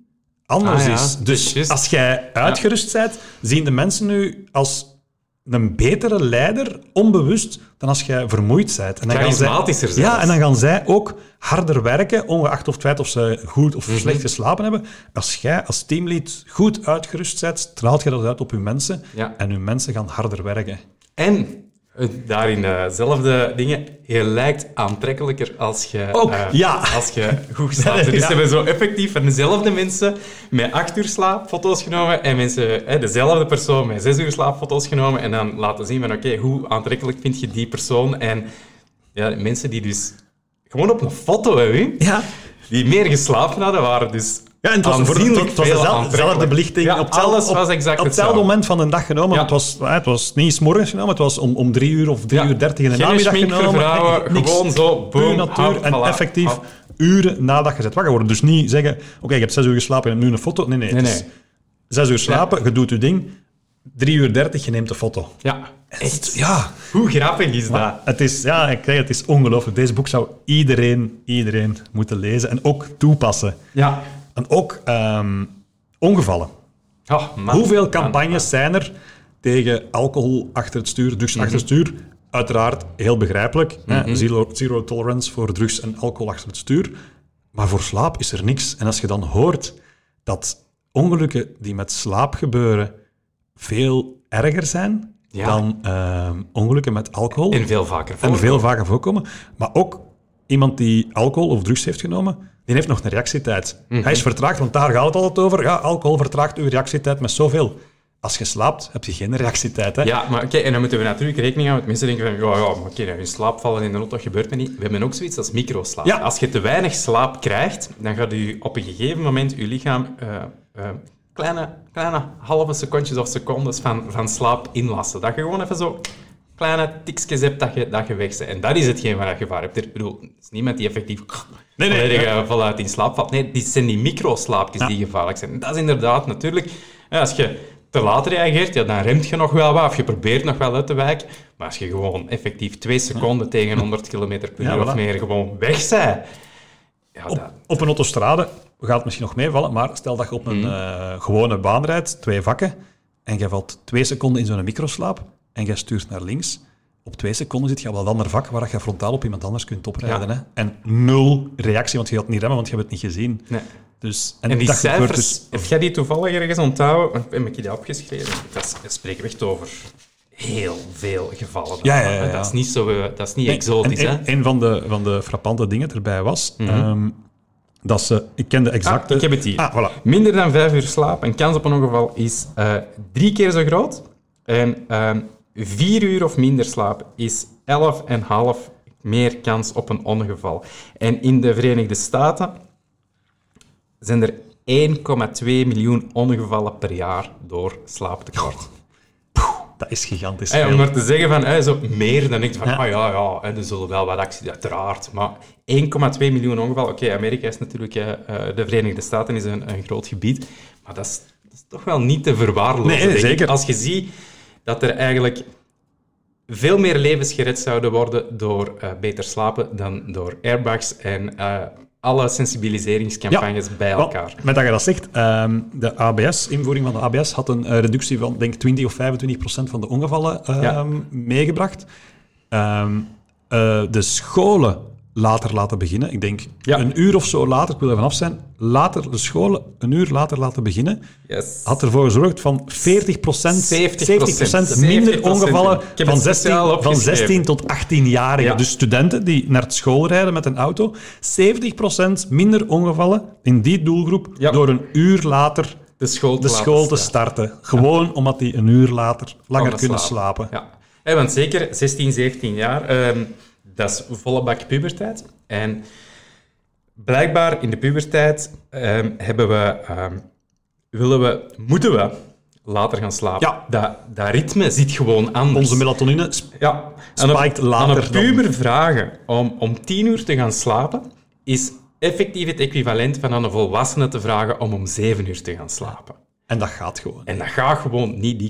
anders is. Dus als jij uitgerust bent, zien de mensen nu als een betere leider, onbewust, dan als jij vermoeid bent. En dan charismatischer zelfs. Ja, en dan gaan zij ook harder werken, ongeacht of het feit of ze goed of slecht geslapen hebben. Als jij als teamlead goed uitgerust bent, straalt je dat uit op je mensen. Ja. En je mensen gaan harder werken. En daarin dezelfde dingen, je lijkt aantrekkelijker als je, als je goed slaapt. Dus ze hebben zo effectief van dezelfde mensen met 8 uur slaap foto's genomen en mensen, dezelfde persoon met 6 uur slaap foto's genomen en dan laten zien van oké, hoe aantrekkelijk vind je die persoon? En ja, mensen die dus gewoon op een foto hebben, die meer geslapen hadden, waren dus... Ja, en het was dezelfde belichting. Ja, alles was exact op hetzelfde moment van de dag genomen. Ja. Het was niet 's morgens genomen, het was om 3 uur of 3 uur 30 in de namiddag genomen. Vrouwen, gewoon zo, boom, natuur en effectief uren nadat je bent wakker worden. Dus niet zeggen, oké, ik heb 6 uur geslapen en nu een foto. Nee. Dus 6 uur slapen, je doet je ding. 3 uur 30, je neemt de foto. Ja, echt. Ja. Hoe grappig is dat? Het is ongelooflijk. Deze boek zou iedereen moeten lezen en ook toepassen. Ja. En ook ongevallen. Hoeveel campagnes zijn er tegen alcohol achter het stuur, drugs achter het stuur? Uiteraard heel begrijpelijk. Zero tolerance voor drugs en alcohol achter het stuur. Maar voor slaap is er niks. En als je dan hoort dat ongelukken die met slaap gebeuren veel erger zijn dan ongelukken met alcohol. En veel vaker voorkomen. Maar ook iemand die alcohol of drugs heeft genomen, die heeft nog een reactietijd. Hij is vertraagd, want daar gaat het altijd over. Ja, alcohol vertraagt uw reactietijd met zoveel. Als je slaapt, heb je geen reactietijd. Hè? Ja, maar en dan moeten we natuurlijk rekening houden met mensen denken van, in slaap vallen in de auto gebeurt me niet. We hebben ook zoiets als microslaap. Ja. Als je te weinig slaap krijgt, dan gaat je op een gegeven moment je lichaam kleine halve secondjes of secondes van slaap inlassen. Dat je gewoon even zo kleine tikjes hebt dat je weg bent. En dat is hetgeen waar je gevaar hebt. Ik bedoel, het is niemand die effectief voluit in slaap valt. Nee, dit zijn die microslaapjes die gevaarlijk zijn. En dat is inderdaad natuurlijk... als je te laat reageert, dan remt je nog wel wat, of je probeert nog wel uit te wijken. Maar als je gewoon effectief 2 seconden tegen 100 km per uur of meer gewoon weg bent... Op een autostrade gaat het misschien nog meevallen, maar stel dat je op een gewone baan rijdt, 2 vakken, en je valt 2 seconden in zo'n microslaap, en je stuurt naar links. Op 2 seconden zit je al een ander vak waar je frontaal op iemand anders kunt oprijden. Hè? En 0 reactie, want je gaat niet remmen, want je hebt het niet gezien. Nee. Dus, en die cijfers, heb jij die toevallig ergens onthouden? Heb ik die opgeschreven? Dat spreken we echt over heel veel gevallen. Ja. Dat is niet, dat is niet exotisch. Een van de frappante dingen erbij was... dat ze... Ik kende exact... ik heb het hier. Voilà. Minder dan 5 uur slaap, een kans op een ongeval is 3 keer zo groot. En 4 uur of minder slaap is 11,5 meer kans op een ongeval. En in de Verenigde Staten zijn er 1,2 miljoen ongevallen per jaar door slaaptekort. Dat is gigantisch. Om maar te zeggen van zo meer, dan denk je van er zullen wel wat acties, uiteraard. Maar 1,2 miljoen ongevallen. Oké, Amerika is natuurlijk, de Verenigde Staten is een groot gebied, maar dat is toch wel niet te verwaarlozen. Nee, zeker. Als je ziet dat er eigenlijk veel meer levens gered zouden worden door beter slapen dan door airbags en alle sensibiliseringscampagnes bij elkaar. Met dat je dat zegt, de ABS-invoering van de ABS had een reductie van, denk 20 of 25% van de ongevallen meegebracht. De scholen laten beginnen. Ik denk een uur of zo later, ik wil er vanaf zijn, de scholen een uur later laten beginnen, had ervoor gezorgd van 40% minder ongevallen van 16 tot 18-jarigen. Ja. Dus studenten die naar school rijden met een auto. 70% minder ongevallen in die doelgroep door een uur later de school te starten. Gewoon omdat die een uur langer kunnen slapen. Ja. Want zeker 16, 17 jaar... dat is volle bak puberteit. En blijkbaar in de puberteit moeten we later gaan slapen. Ja. Dat ritme zit gewoon anders. Onze melatonine spijkt later. Aan een puber vragen om 10 uur te gaan slapen is effectief het equivalent van aan een volwassene te vragen om 7 uur te gaan slapen. En dat gaat gewoon. En dat gaat gewoon niet. Die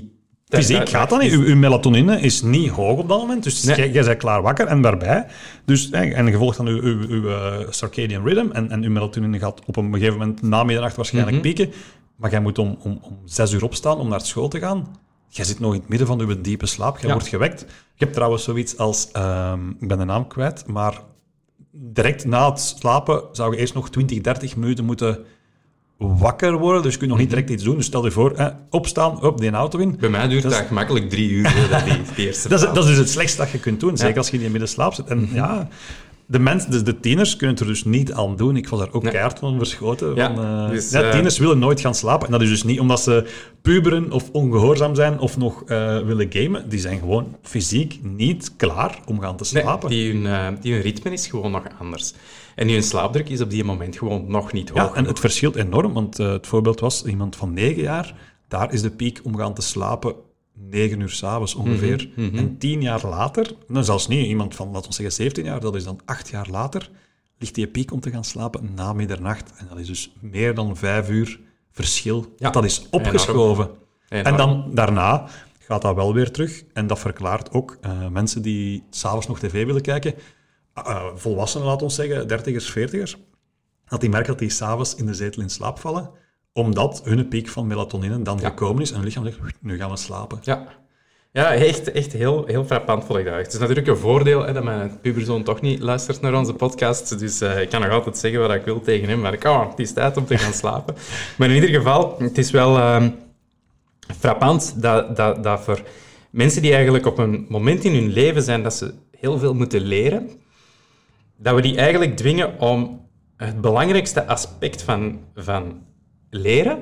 Fysiek gaat dat niet. Uw melatonine is niet hoog op dat moment. Dus jij bent klaar wakker en daarbij. Dus, en je volgt dan uw circadian rhythm. En uw melatonine gaat op een gegeven moment na middernacht waarschijnlijk pieken. Maar jij moet om 6 uur opstaan om naar school te gaan. Jij zit nog in het midden van uw diepe slaap. Jij wordt gewekt. Ik heb trouwens zoiets als... ik ben de naam kwijt, maar direct na het slapen zou je eerst nog 20, 30 minuten moeten wakker worden. Dus je kunt nog niet direct iets doen. Dus stel je voor, opstaan, op die auto in. Bij mij duurt dat gemakkelijk 3 uur. Die eerste dat is dus het slechtste dat je kunt doen. Zeker als je in je middenslaap zit. En de tieners kunnen het er dus niet aan doen. Ik was daar ook keihard van verschoten. Tieners willen nooit gaan slapen. En dat is dus niet omdat ze puberen of ongehoorzaam zijn of nog willen gamen. Die zijn gewoon fysiek niet klaar om gaan te slapen. Nee, die hun ritme is gewoon nog anders. En hun slaapdruk is op die moment gewoon nog niet hoog. Ja, en het verschilt enorm. Want het voorbeeld was iemand van 9 jaar. Daar is de piek om gaan te slapen 9 uur 's avonds ongeveer. En 10 jaar later, nou zelfs niet, iemand van, laten we zeggen, 17 jaar, dat is dan 8 jaar later, ligt die piek om te gaan slapen na middernacht. En dat is dus meer dan 5 uur verschil. Ja, dat is opgeschoven. Enorm. En dan daarna gaat dat wel weer terug. En dat verklaart ook mensen die 's avonds nog tv willen kijken, volwassenen, laten we zeggen, 30ers, 40ers, dat die merken dat die 's avonds in de zetel in slaap vallen, omdat hun piek van melatonine dan gekomen is en hun lichaam zegt, nu gaan we slapen. Ja, echt heel, heel frappant vond ik dat. Het is natuurlijk een voordeel dat mijn puberzoon toch niet luistert naar onze podcast, dus ik kan nog altijd zeggen wat ik wil tegen hem, maar het is tijd om te gaan slapen. Maar in ieder geval, het is wel frappant dat voor mensen die eigenlijk op een moment in hun leven zijn dat ze heel veel moeten leren, dat we die eigenlijk dwingen om het belangrijkste aspect van leren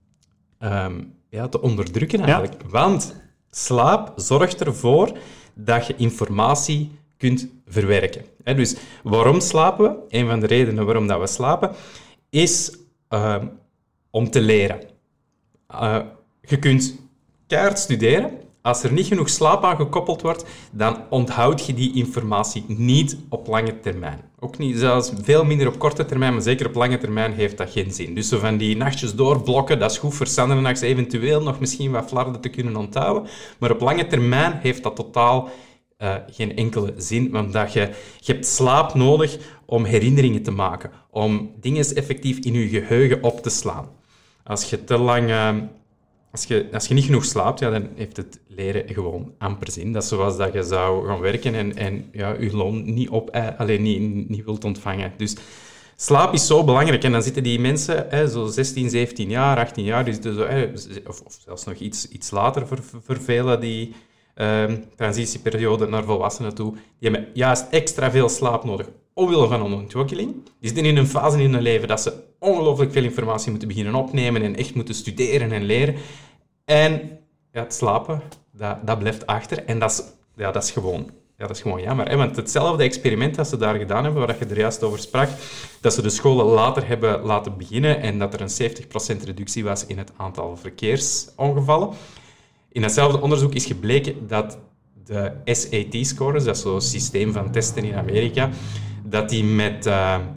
te onderdrukken eigenlijk. Ja. Want slaap zorgt ervoor dat je informatie kunt verwerken. Dus waarom slapen we? Een van de redenen waarom dat we slapen is om te leren. Je kunt keihard studeren. Als er niet genoeg slaap aan gekoppeld wordt, dan onthoud je die informatie niet op lange termijn. Ook niet, zelfs veel minder op korte termijn, maar zeker op lange termijn heeft dat geen zin. Dus zo van die nachtjes doorblokken, dat is goed voor s'nachts eventueel nog misschien wat flarden te kunnen onthouden. Maar op lange termijn heeft dat totaal geen enkele zin, want je hebt slaap nodig om herinneringen te maken, om dingen effectief in je geheugen op te slaan. Als je te lang... Als je niet genoeg slaapt, dan heeft het leren gewoon amper zin. Dat is zoals dat je zou gaan werken en je loon niet wilt ontvangen. Dus slaap is zo belangrijk. En dan zitten die mensen, zo 16, 17 jaar, 18 jaar, die zitten zo, of zelfs nog iets later voor velen, die transitieperiode naar volwassenen toe, die hebben juist extra veel slaap nodig omwille van een ontwikkeling. Die zitten in een fase in hun leven dat ze ongelooflijk veel informatie moeten beginnen opnemen en echt moeten studeren en leren. En het slapen, dat blijft achter. En dat is gewoon jammer. Hè? Want hetzelfde experiment dat ze daar gedaan hebben, waar je er juist over sprak, dat ze de scholen later hebben laten beginnen en dat er een 70% reductie was in het aantal verkeersongevallen. In datzelfde onderzoek is gebleken dat de SAT-scores, dat is zo'n systeem van testen in Amerika, dat die met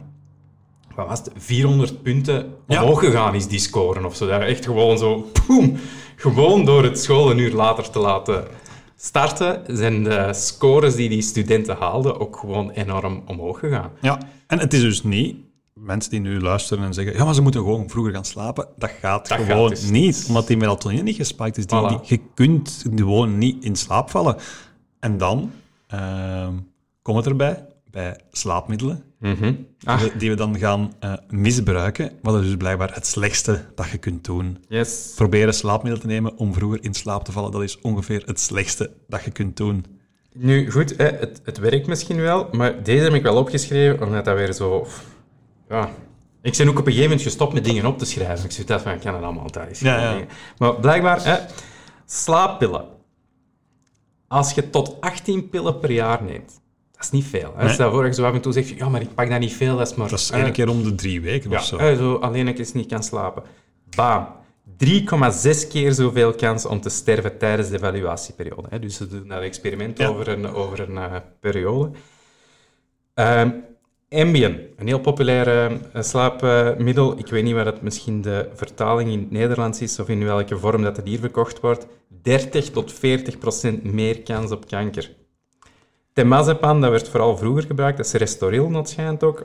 400 punten omhoog gegaan is, die scoren of zo. Dat echt gewoon zo, boem, gewoon door het school een uur later te laten starten, zijn de scores die studenten haalden ook gewoon enorm omhoog gegaan. Ja, en het is dus niet mensen die nu luisteren en zeggen, ja, maar ze moeten gewoon vroeger gaan slapen. Dat gaat gewoon dus niet, omdat die melatonine niet gespiked is. Je kunt gewoon niet in slaap vallen. En dan komt het erbij, bij slaapmiddelen, die we dan gaan misbruiken. Maar dat is dus blijkbaar het slechtste dat je kunt doen. Yes. Proberen slaapmiddelen te nemen om vroeger in slaap te vallen, dat is ongeveer het slechtste dat je kunt doen. Nu, goed, het werkt misschien wel, maar deze heb ik wel opgeschreven, omdat dat weer zo... Ja, ik ben ook op een gegeven moment gestopt met dingen op te schrijven. Ik dacht van, ik kan het allemaal thuis. Ja. Maar blijkbaar, slaappillen. Als je tot 18 pillen per jaar neemt, dat is niet veel. Nee. Stel voor dat je zo af en toe zegt, ja, maar ik pak dat niet veel, dat is maar... Dat is 1 keer om de 3 weken of zo. Zo alleen een keer niet kan slapen. Bam. 3,6 keer zoveel kans om te sterven tijdens de evaluatieperiode. Dus ze doen dat experiment over een periode. Ambien, een heel populair slaapmiddel. Ik weet niet wat het misschien de vertaling in het Nederlands is of in welke vorm dat het hier verkocht wordt. 30 tot 40% meer kans op kanker. Temazepam, dat werd vooral vroeger gebruikt, dat is Restoril, dat schijnt ook.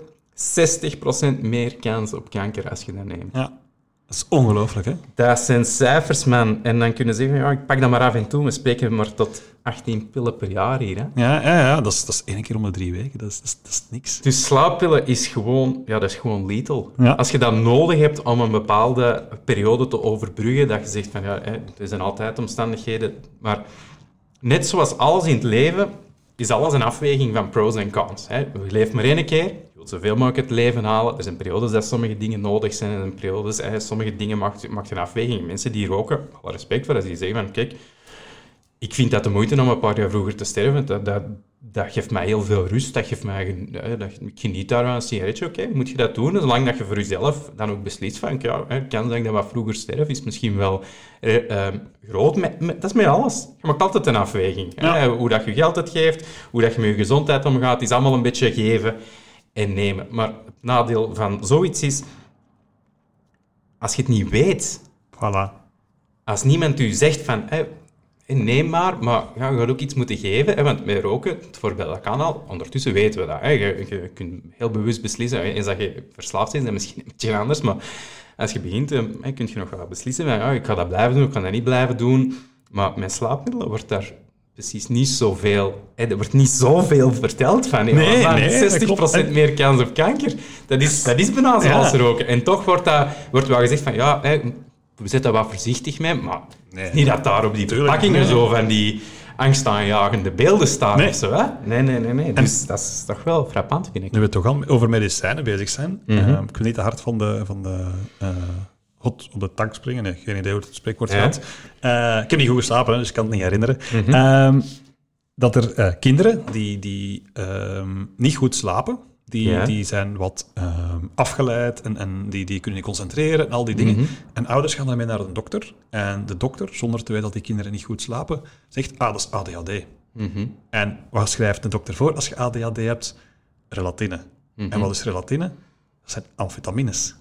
60% meer kans op kanker als je dat neemt. Ja, dat is ongelooflijk, hè? Dat zijn cijfers, man. En dan kunnen ze zeggen, ik pak dat maar af en toe. We spreken maar tot 18 pillen per jaar hier, hè? Ja. Dat is 1 keer om de 3 weken. Dat is niks. Dus slaappillen is gewoon lethal. Ja. Als je dat nodig hebt om een bepaalde periode te overbruggen, dat je zegt van, er zijn altijd omstandigheden, maar net zoals alles in het leven, is alles een afweging van pros en cons. Hè. Je leeft maar 1 keer, je wilt zoveel mogelijk het leven halen. Er zijn periodes dat sommige dingen nodig zijn, en er zijn periodes, sommige dingen maakt een afweging. Mensen die roken, alle respect voor, als die zeggen van, kijk, ik vind dat de moeite om een paar jaar vroeger te sterven, dat geeft mij heel veel rust, ik geniet daar van een sigaretje, oké, moet je dat doen, zolang dat je voor jezelf dan ook beslist van, de kans dat ik dat wat vroeger sterf, is misschien wel groot. Dat is met alles. Je maakt altijd een afweging. Ja. Hoe dat je geld uitgeeft, hoe dat je met je gezondheid omgaat, is allemaal een beetje geven en nemen. Maar het nadeel van zoiets is, als je het niet weet, Voilà. als niemand u zegt van, neem maar je gaat ook iets moeten geven. Hè, want met roken, het voorbeeld, dat kan al. Ondertussen weten we dat. Hè. Je kunt heel bewust beslissen. Eens dat je verslaafd bent, is dat misschien een beetje anders. Maar als je begint, kun je nog wel beslissen van, ik ga dat blijven doen, ik ga dat niet blijven doen. Maar met slaapmiddelen wordt daar precies niet zoveel... Er wordt niet zoveel verteld van. 60% meer kans op kanker. Dat is bijna zoals roken. En toch wordt wel gezegd van, we zetten daar wat voorzichtig mee, maar niet dat daar op die verpakkingen zo van die angstaanjagende beelden staan of zo. Hè? Nee. Dus dat is toch wel frappant, vind ik. Nu we toch al over medicijnen bezig zijn, ik wil niet te hard van de hot op de tank springen. Nee, geen idee hoe het spreekwoord gaat. Ik heb niet goed geslapen, dus ik kan het niet herinneren. Dat er kinderen die niet goed slapen, die zijn wat afgeleid en die kunnen niet concentreren en al die dingen. En ouders gaan daarmee naar een dokter. En de dokter, zonder te weten dat die kinderen niet goed slapen, zegt, dat is ADHD. En wat schrijft de dokter voor als je ADHD hebt? Relatine. En wat is relatine? Dat zijn amfetamines.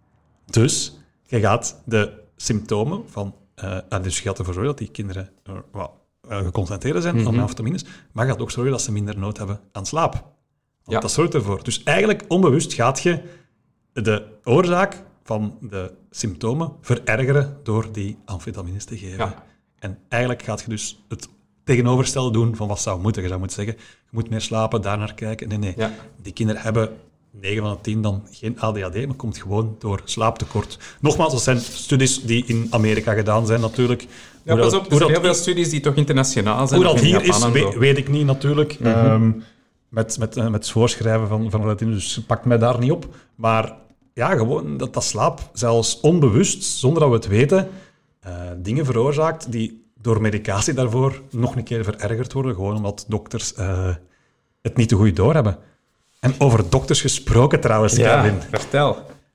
Dus je gaat de symptomen van... dus je gaat ervoor zorgen dat die kinderen geconcentreerd zijn aan amfetamines, maar je gaat ook zorgen dat ze minder nood hebben aan slaap. Want dat zorgt ervoor. Dus eigenlijk onbewust gaat je de oorzaak van de symptomen verergeren door die amfetamines te geven. Ja. En eigenlijk gaat je dus het tegenovergestelde doen van wat zou moeten. Je zou moeten zeggen, je moet meer slapen, daar naar kijken. Nee. Ja. Die kinderen hebben 9 van de 10 dan geen ADHD, maar komt gewoon door slaaptekort. Nogmaals, dat zijn studies die in Amerika gedaan zijn natuurlijk. Ja, pas op, er zijn heel veel studies die toch internationaal zijn. Hoe dat hier is, weet ik niet natuurlijk. Met het voorschrijven van relatine, dus pakt mij daar niet op. Maar ja, gewoon dat slaap, zelfs onbewust, zonder dat we het weten, dingen veroorzaakt die door medicatie daarvoor nog een keer verergerd worden, gewoon omdat dokters het niet te goed doorhebben. En over dokters gesproken trouwens, Kevin. Ja, vertel.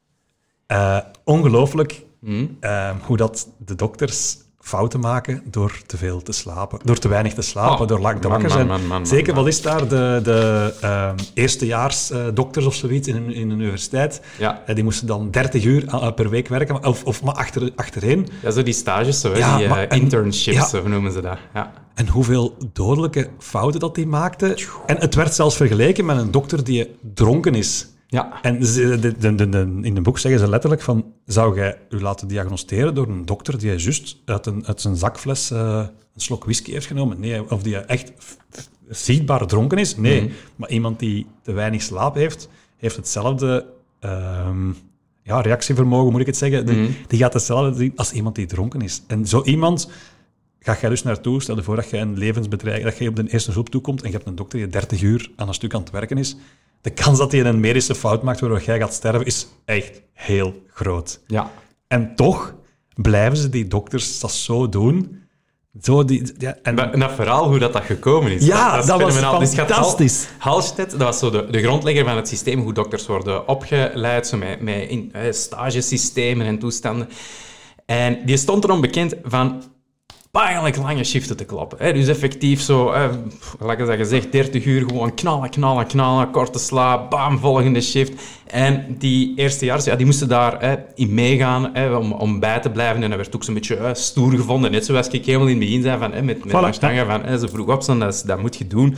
Ongelooflijk hoe dat de dokters fouten maken door te veel te slapen. Door te weinig te slapen, door lang te wakker zijn. Zeker, wat is daar? De eerstejaars dokters of zoiets in een universiteit. Ja. Die moesten dan 30 uur per week werken, of maar achtereen. Ja, zo die stages, zo, die internships, zo noemen ze dat. Ja. En hoeveel dodelijke fouten dat die maakten. En het werd zelfs vergeleken met een dokter die dronken is. Ja. En in het boek zeggen ze letterlijk van, zou jij u laten diagnosteren door een dokter die juist uit zijn zakfles een slok whisky heeft genomen? Nee, of die echt zichtbaar dronken is? Nee. Maar iemand die te weinig slaap heeft hetzelfde reactievermogen, moet ik het zeggen. Die gaat hetzelfde zien als iemand die dronken is. En zo iemand ga jij dus naartoe, stel je voor dat je een levensbedreiging, dat je op de eerste hulp toekomt en je hebt een dokter die 30 uur aan een stuk aan het werken is. De kans dat hij een medische fout maakt waardoor jij gaat sterven is echt heel groot. Ja. En toch blijven ze die dokters dat zo doen. En dat verhaal, hoe dat gekomen is. Ja, dat was fantastisch. Halstead, dat was zo de grondlegger van het systeem, hoe dokters worden opgeleid, zo met stagesystemen en toestanden. En die stond erom bekend van pijnlijk lange shiften te kloppen. Hè? Dus effectief zo, laat ik dat gezegd, 30 uur gewoon knallen, korte slaap, bam, volgende shift. En die eerstejaars, die moesten daar in meegaan om bij te blijven. En dat werd ook zo'n beetje stoer gevonden. Net zoals ik helemaal in het begin zei, van, met Stangen, van zo vroeg opstaan, dat moet je doen.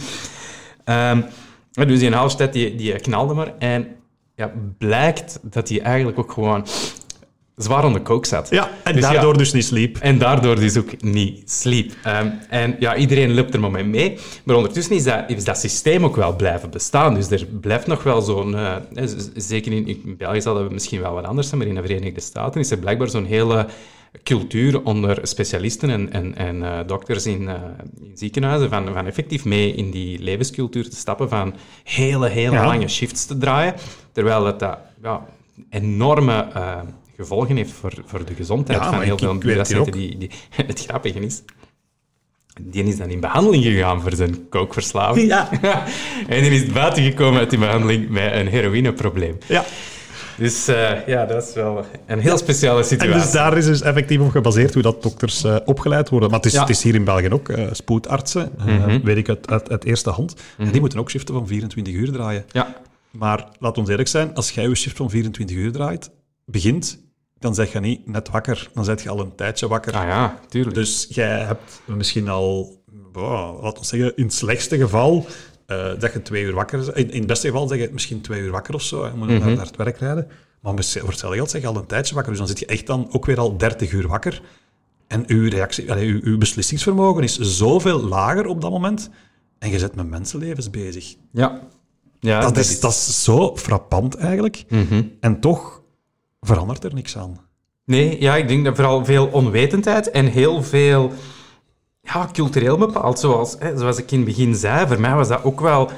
Dus die Halstead, die knalde maar. En blijkt dat hij eigenlijk ook gewoon zwaar onder coke zat. Ja, en dus daardoor dus niet sliep. En daardoor dus ook niet sliep. En iedereen loopt er maar mee. Maar ondertussen is dat systeem ook wel blijven bestaan. Dus er blijft nog wel zo'n... zeker in België zal dat misschien wel wat anders zijn, maar in de Verenigde Staten is er blijkbaar zo'n hele cultuur onder specialisten en dokters in ziekenhuizen van effectief mee in die levenscultuur te stappen, van hele lange shifts te draaien. Terwijl dat enorme gevolgen heeft voor de gezondheid van heel veel patiënten. Het grappige is, die is dan in behandeling gegaan voor zijn kookverslaving. Ja. En die is buiten gekomen uit die behandeling met een heroïneprobleem. Ja. Dus dat is wel een heel speciale situatie. En dus daar is dus effectief op gebaseerd hoe dat dokters opgeleid worden. Maar het is hier in België ook. Spoedartsen, weet ik uit eerste hand. En die moeten ook shiften van 24 uur draaien. Ja. Maar laat ons eerlijk zijn, als jij je shift van 24 uur begint, dan zeg je niet net wakker. Dan zet je al een tijdje wakker. Ah ja, tuurlijk. Dus jij hebt misschien al, laten we zeggen, in het slechtste geval, dat je 2 uur wakker bent. In het beste geval zeg je misschien 2 uur wakker of zo. Je moet naar het werk rijden. Maar voor hetzelfde geld zeg je al een tijdje wakker. Dus dan zit je echt dan ook weer al 30 uur wakker. En uw beslissingsvermogen is zoveel lager op dat moment. En je zit met mensenlevens bezig. Ja. Dat is zo frappant eigenlijk. En toch verandert er niks aan. Nee, ik denk dat vooral veel onwetendheid en heel veel cultureel bepaald. Zoals ik in het begin zei, voor mij was dat ook wel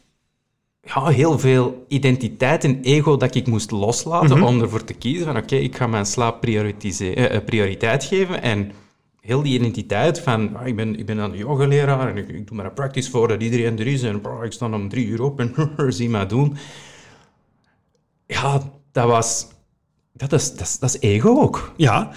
heel veel identiteit en ego dat ik moest loslaten om ervoor te kiezen van oké, ik ga mijn slaap prioriteit geven. En heel die identiteit van ik ben een yogaleraar en ik doe maar een practice voor dat iedereen er is en ik sta om 3 uur op en zie maar doen. Ja, dat is ego ook. Ja.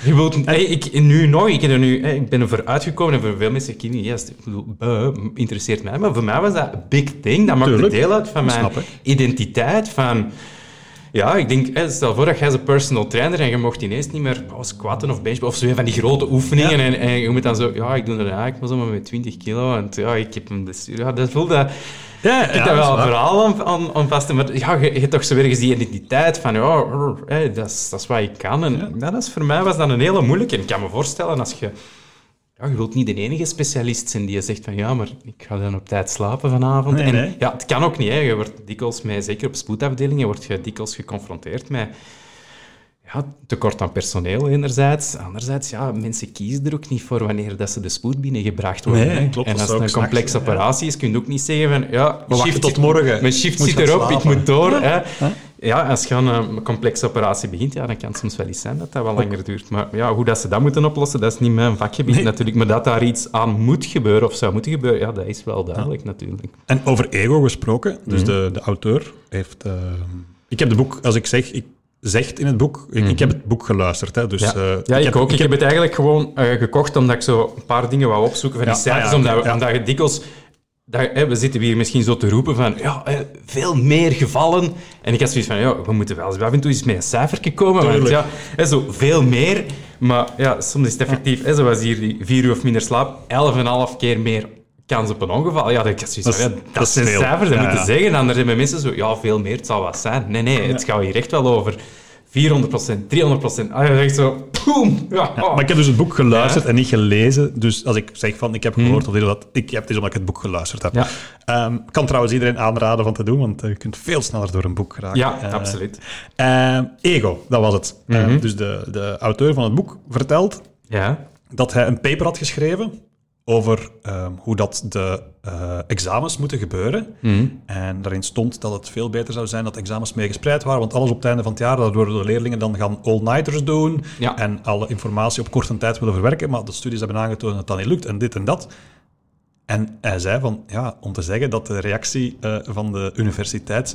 Ik ben er voor uitgekomen en voor veel mensen interesseert mij, maar voor mij was dat een big thing. Dat maakte deel uit van mijn identiteit. Van, ik denk, stel voor dat jij als een personal trainer en je mocht ineens niet meer squatten of benchen of zo van die grote oefeningen en je moet dan zo, ik doe dat eigenlijk maar zo met 20 kilo en ik heb een blessure. Dat voelde... ik heb daar wel een verhaal aan vast. Maar je hebt toch zo weer die identiteit van... dat is wat ik kan. En voor mij was dat een hele moeilijke. En ik kan me voorstellen, als je... je wilt niet de enige specialist zijn die je zegt van... maar ik ga dan op tijd slapen vanavond. Nee. Het kan ook niet. Hè. Je wordt dikwijls zeker op spoedafdelingen, word je dikwijls geconfronteerd met... tekort aan personeel enerzijds. Anderzijds, mensen kiezen er ook niet voor wanneer dat ze de spoed binnengebracht worden. Nee, klopt, en als het een complexe operatie is, kun je ook niet zeggen van... we wachten tot morgen. Mijn shift zit erop, slapen. Ik moet door. Als je aan een complexe operatie begint, dan kan het soms wel eens zijn dat dat wel langer duurt. Maar hoe dat ze dat moeten oplossen, dat is niet mijn vakgebied natuurlijk. Maar dat daar iets aan moet gebeuren of zou moeten gebeuren, dat is wel duidelijk natuurlijk. En over ego gesproken, dus de auteur heeft... ik heb het boek, als ik zeg... zegt in het boek... Ik heb het boek geluisterd. Hè, dus, ik ook. Ik heb het eigenlijk gewoon gekocht omdat ik zo een paar dingen wou opzoeken van die cijfers. Omdat je dikwijls... we zitten hier misschien zo te roepen van... veel meer gevallen. En ik had zoiets van... we moeten wel eens af en toe eens met een cijfertje komen. Want zo veel meer. Maar soms is het effectief... zoals hier die 4 uur of minder slaap. 11,5 keer meer kans op een ongeval. Ik had zoiets van... dat zijn cijfers, dat moeten zeggen. Anders hebben mensen zo... veel meer, het zal wat zijn. Nee, het gaat hier echt wel over... 400%, 300%. Echt zo... Boom! Maar ik heb dus het boek geluisterd en niet gelezen. Dus als ik zeg van ik heb gehoord of dat... Ik heb het is omdat ik het boek geluisterd heb. Ik kan trouwens iedereen aanraden van te doen, want je kunt veel sneller door een boek geraken. Ja, absoluut. Ego, dat was het. Dus de auteur van het boek vertelt dat hij een paper had geschreven over hoe dat de examens moeten gebeuren. En daarin stond dat het veel beter zou zijn dat examens mee gespreid waren, want alles op het einde van het jaar, daardoor de leerlingen dan gaan all-nighters doen en alle informatie op korte tijd willen verwerken, maar de studies hebben aangetoond dat dat niet lukt en dit en dat. En hij zei van, om te zeggen dat de reactie van de universiteit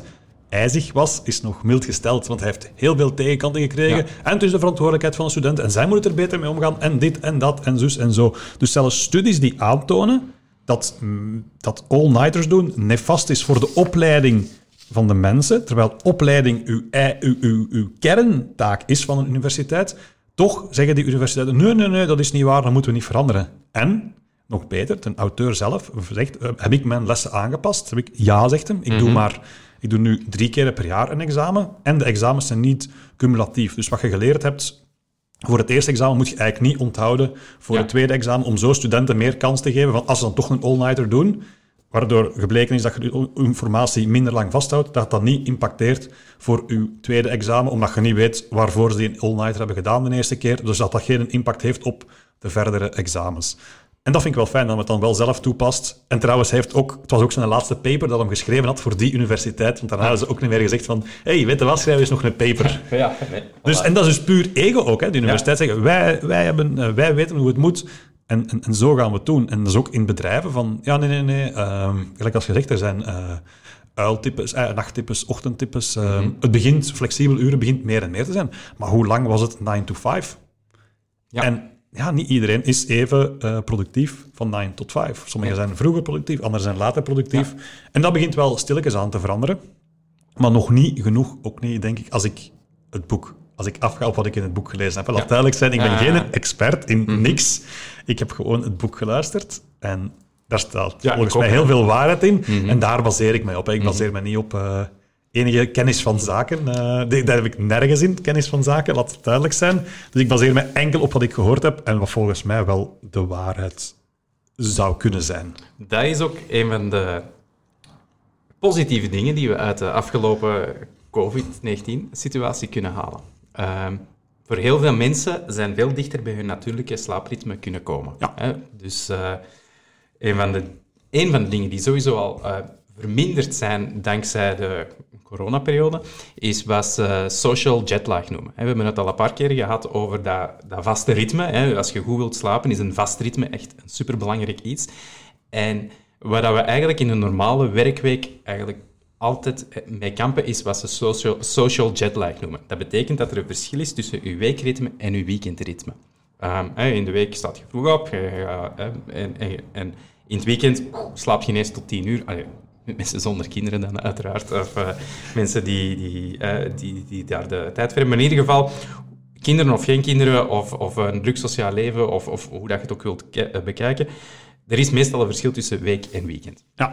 ijzig was, is nog mild gesteld, want hij heeft heel veel tegenkanten gekregen. Ja. En het is de verantwoordelijkheid van de studenten. En zij moeten er beter mee omgaan. En dit en dat en zus en zo. Dus zelfs studies die aantonen dat all-nighters doen nefast is voor de opleiding van de mensen, terwijl opleiding uw kerntaak is van een universiteit, toch zeggen die universiteiten, nee, dat is niet waar, dat moeten we niet veranderen. En, nog beter, de auteur zelf zegt, heb ik mijn lessen aangepast? Ja, zegt hem. Ik doe nu 3 keer per jaar een examen en de examens zijn niet cumulatief. Dus wat je geleerd hebt voor het eerste examen moet je eigenlijk niet onthouden voor het tweede examen, om zo studenten meer kans te geven van als ze dan toch een all-nighter doen, waardoor gebleken is dat je de informatie minder lang vasthoudt, dat dat niet impacteert voor je tweede examen, omdat je niet weet waarvoor ze die een all-nighter hebben gedaan de eerste keer, dus dat geen impact heeft op de verdere examens. En dat vind ik wel fijn, dat we het dan wel zelf toepast. En trouwens, het was ook zijn laatste paper dat hem geschreven had voor die universiteit, want daarna hebben ze ook niet meer gezegd van hey, weet je wat, schrijven is nog een paper. Ja, nee, dus, en dat is dus puur ego ook. Hè. De universiteit zeggen, wij weten hoe het moet. En zo gaan we het doen. En dat is ook in bedrijven van, nee. Gelijk als gezegd, er zijn uiltypes, nachttypes, ochtendtypes. Het begint, flexibele uren begint meer en meer te zijn. Maar hoe lang was het 9 to 5? Ja. En niet iedereen is even productief van 9 tot 5. Sommigen zijn vroeger productief, anderen zijn later productief. Ja. En dat begint wel stilletjes aan te veranderen. Maar nog niet genoeg, ook niet, denk ik, als ik afga op wat ik in het boek gelezen heb. Laat duidelijk zijn, ik ben geen expert in niks. Ik heb gewoon het boek geluisterd en daar staat volgens mij heel veel waarheid in. En daar baseer ik mij op. Ik baseer mij niet op enige kennis van zaken. Daar heb ik nergens in, kennis van zaken, laat het duidelijk zijn. Dus ik baseer mij enkel op wat ik gehoord heb en wat volgens mij wel de waarheid zou kunnen zijn. Dat is ook een van positieve dingen die we uit de afgelopen COVID-19-situatie kunnen halen. Voor heel veel mensen zijn veel dichter bij hun natuurlijke slaapritme kunnen komen. Ja. Dus een van de dingen die sowieso al verminderd zijn dankzij de coronaperiode, is wat ze social jetlag noemen. We hebben het al een paar keer gehad over dat vaste ritme. Als je goed wilt slapen, is een vast ritme echt een superbelangrijk iets. En wat we eigenlijk in een normale werkweek eigenlijk altijd mee kampen, is wat ze social jetlag noemen. Dat betekent dat er een verschil is tussen uw weekritme en uw weekendritme. In de week staat je vroeg op en in het weekend slaap je ineens tot 10 uur. Mensen zonder kinderen dan uiteraard, of mensen die daar de tijd voor hebben. Maar in ieder geval, kinderen of geen kinderen, of een druk sociaal leven, of hoe dat je het ook wilt bekijken, er is meestal een verschil tussen week en weekend. Ja.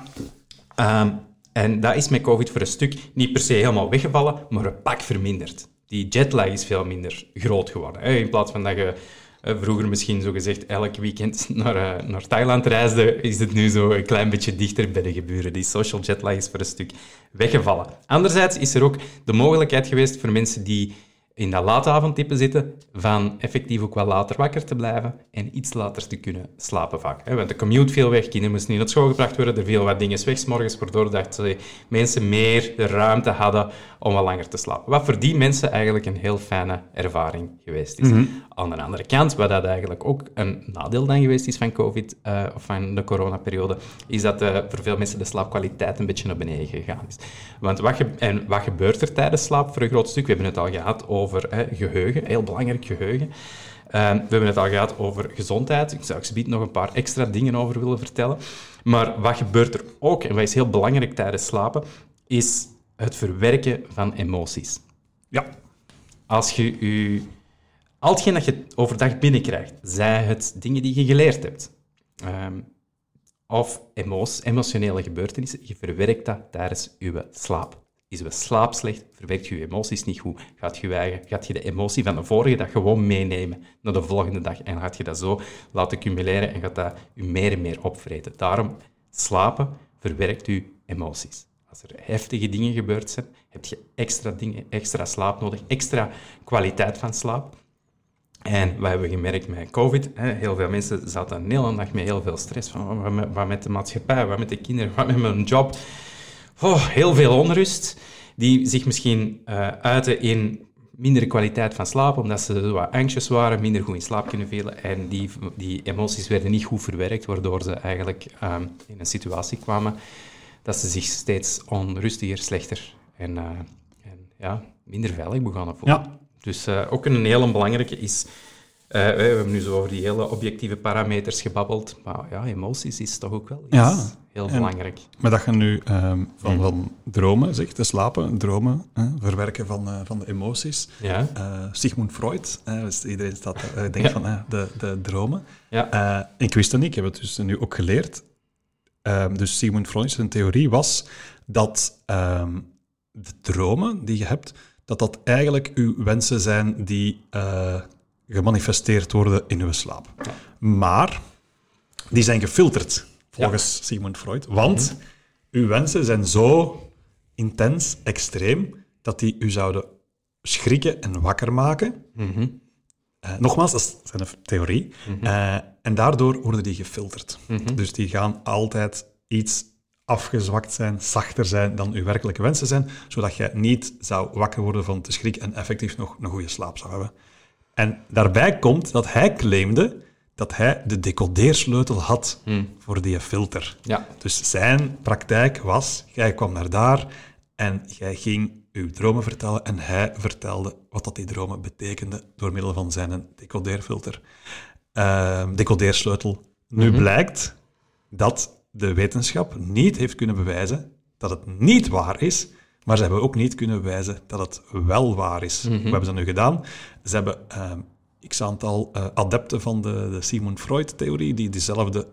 En dat is met COVID voor een stuk niet per se helemaal weggevallen, maar een pak verminderd. Die jetlag is veel minder groot geworden. In plaats van dat je vroeger misschien zogezegd elk weekend naar Thailand reisde, is het nu zo een klein beetje dichter bij de geburen. Die social jetlag is voor een stuk weggevallen. Anderzijds is er ook de mogelijkheid geweest voor mensen die in dat late avondtype zitten, van effectief ook wel later wakker te blijven en iets later te kunnen slapen vaak. Want de commute viel weg, kinderen moesten niet naar school gebracht worden, er viel wat dingen weg 's morgens, waardoor dat mensen meer de ruimte hadden om wat langer te slapen. Wat voor die mensen eigenlijk een heel fijne ervaring geweest is. Mm-hmm. Aan de andere kant, wat dat eigenlijk ook een nadeel dan geweest is van COVID, of van de coronaperiode, is dat voor veel mensen de slaapkwaliteit een beetje naar beneden gegaan is. Want wat gebeurt er tijdens slaap voor een groot stuk? We hebben het al gehad over geheugen, heel belangrijk geheugen. We hebben het al gehad over gezondheid. Ik zou er nog een paar extra dingen over willen vertellen. Maar wat gebeurt er ook, en wat is heel belangrijk tijdens slapen, is het verwerken van emoties. Ja. Als je al hetgeen dat je overdag binnenkrijgt, zij het dingen die je geleerd hebt, of emotionele gebeurtenissen, je verwerkt dat tijdens je slaap. Is je slaap slecht, verwerkt je emoties niet goed, gaat je de emotie van de vorige dag gewoon meenemen naar de volgende dag en gaat je dat zo laten cumuleren en gaat dat je meer en meer opvreten. Daarom, slapen verwerkt je emoties. Als er heftige dingen gebeurd zijn, heb je extra dingen, extra slaap nodig, extra kwaliteit van slaap. En wat hebben we gemerkt met COVID? Heel veel mensen zaten een hele dag met heel veel stress. Van, wat met de maatschappij, wat met de kinderen, wat met mijn job. Heel veel onrust, die zich misschien uiten in mindere kwaliteit van slaap, omdat ze wat anxious waren, minder goed in slaap kunnen vielen. En die emoties werden niet goed verwerkt, waardoor ze eigenlijk in een situatie kwamen dat ze zich steeds onrustiger, slechter En minder veilig begonnen voelen. Ja. Dus ook een hele belangrijke is... we hebben nu zo over die hele objectieve parameters gebabbeld, maar ja, emoties is toch ook wel iets heel belangrijk. Maar dat je nu van dromen zegt, slapen, dromen, verwerken van de emoties. Ja. Sigmund Freud, dus iedereen denkt van de dromen. Ja. Ik wist dat niet, ik heb het dus nu ook geleerd. Dus Sigmund Freud, zijn theorie was dat de dromen die je hebt, dat eigenlijk uw wensen zijn die gemanifesteerd worden in uw slaap. Ja. Maar die zijn gefilterd, volgens Sigmund Freud. Want uw wensen zijn zo intens, extreem, dat die u zouden schrikken en wakker maken. Mm-hmm. Nogmaals, dat is een theorie. En daardoor worden die gefilterd. Dus die gaan altijd iets afgezwakt zijn, zachter zijn dan uw werkelijke wensen zijn, zodat je niet zou wakker worden van te schrik en effectief nog een goede slaap zou hebben. En daarbij komt dat hij claimde dat hij de decodeersleutel had voor die filter. Ja. Dus zijn praktijk was, jij kwam naar daar en jij ging uw dromen vertellen en hij vertelde wat dat die dromen betekenden door middel van zijn decodeerfilter. Decodeersleutel. Nu blijkt dat de wetenschap niet heeft kunnen bewijzen dat het niet waar is, maar ze hebben ook niet kunnen bewijzen dat het wel waar is. Hoe hebben ze dat nu gedaan? Ze hebben x-aantal adepten van de Sigmund Freud-theorie, die dezelfde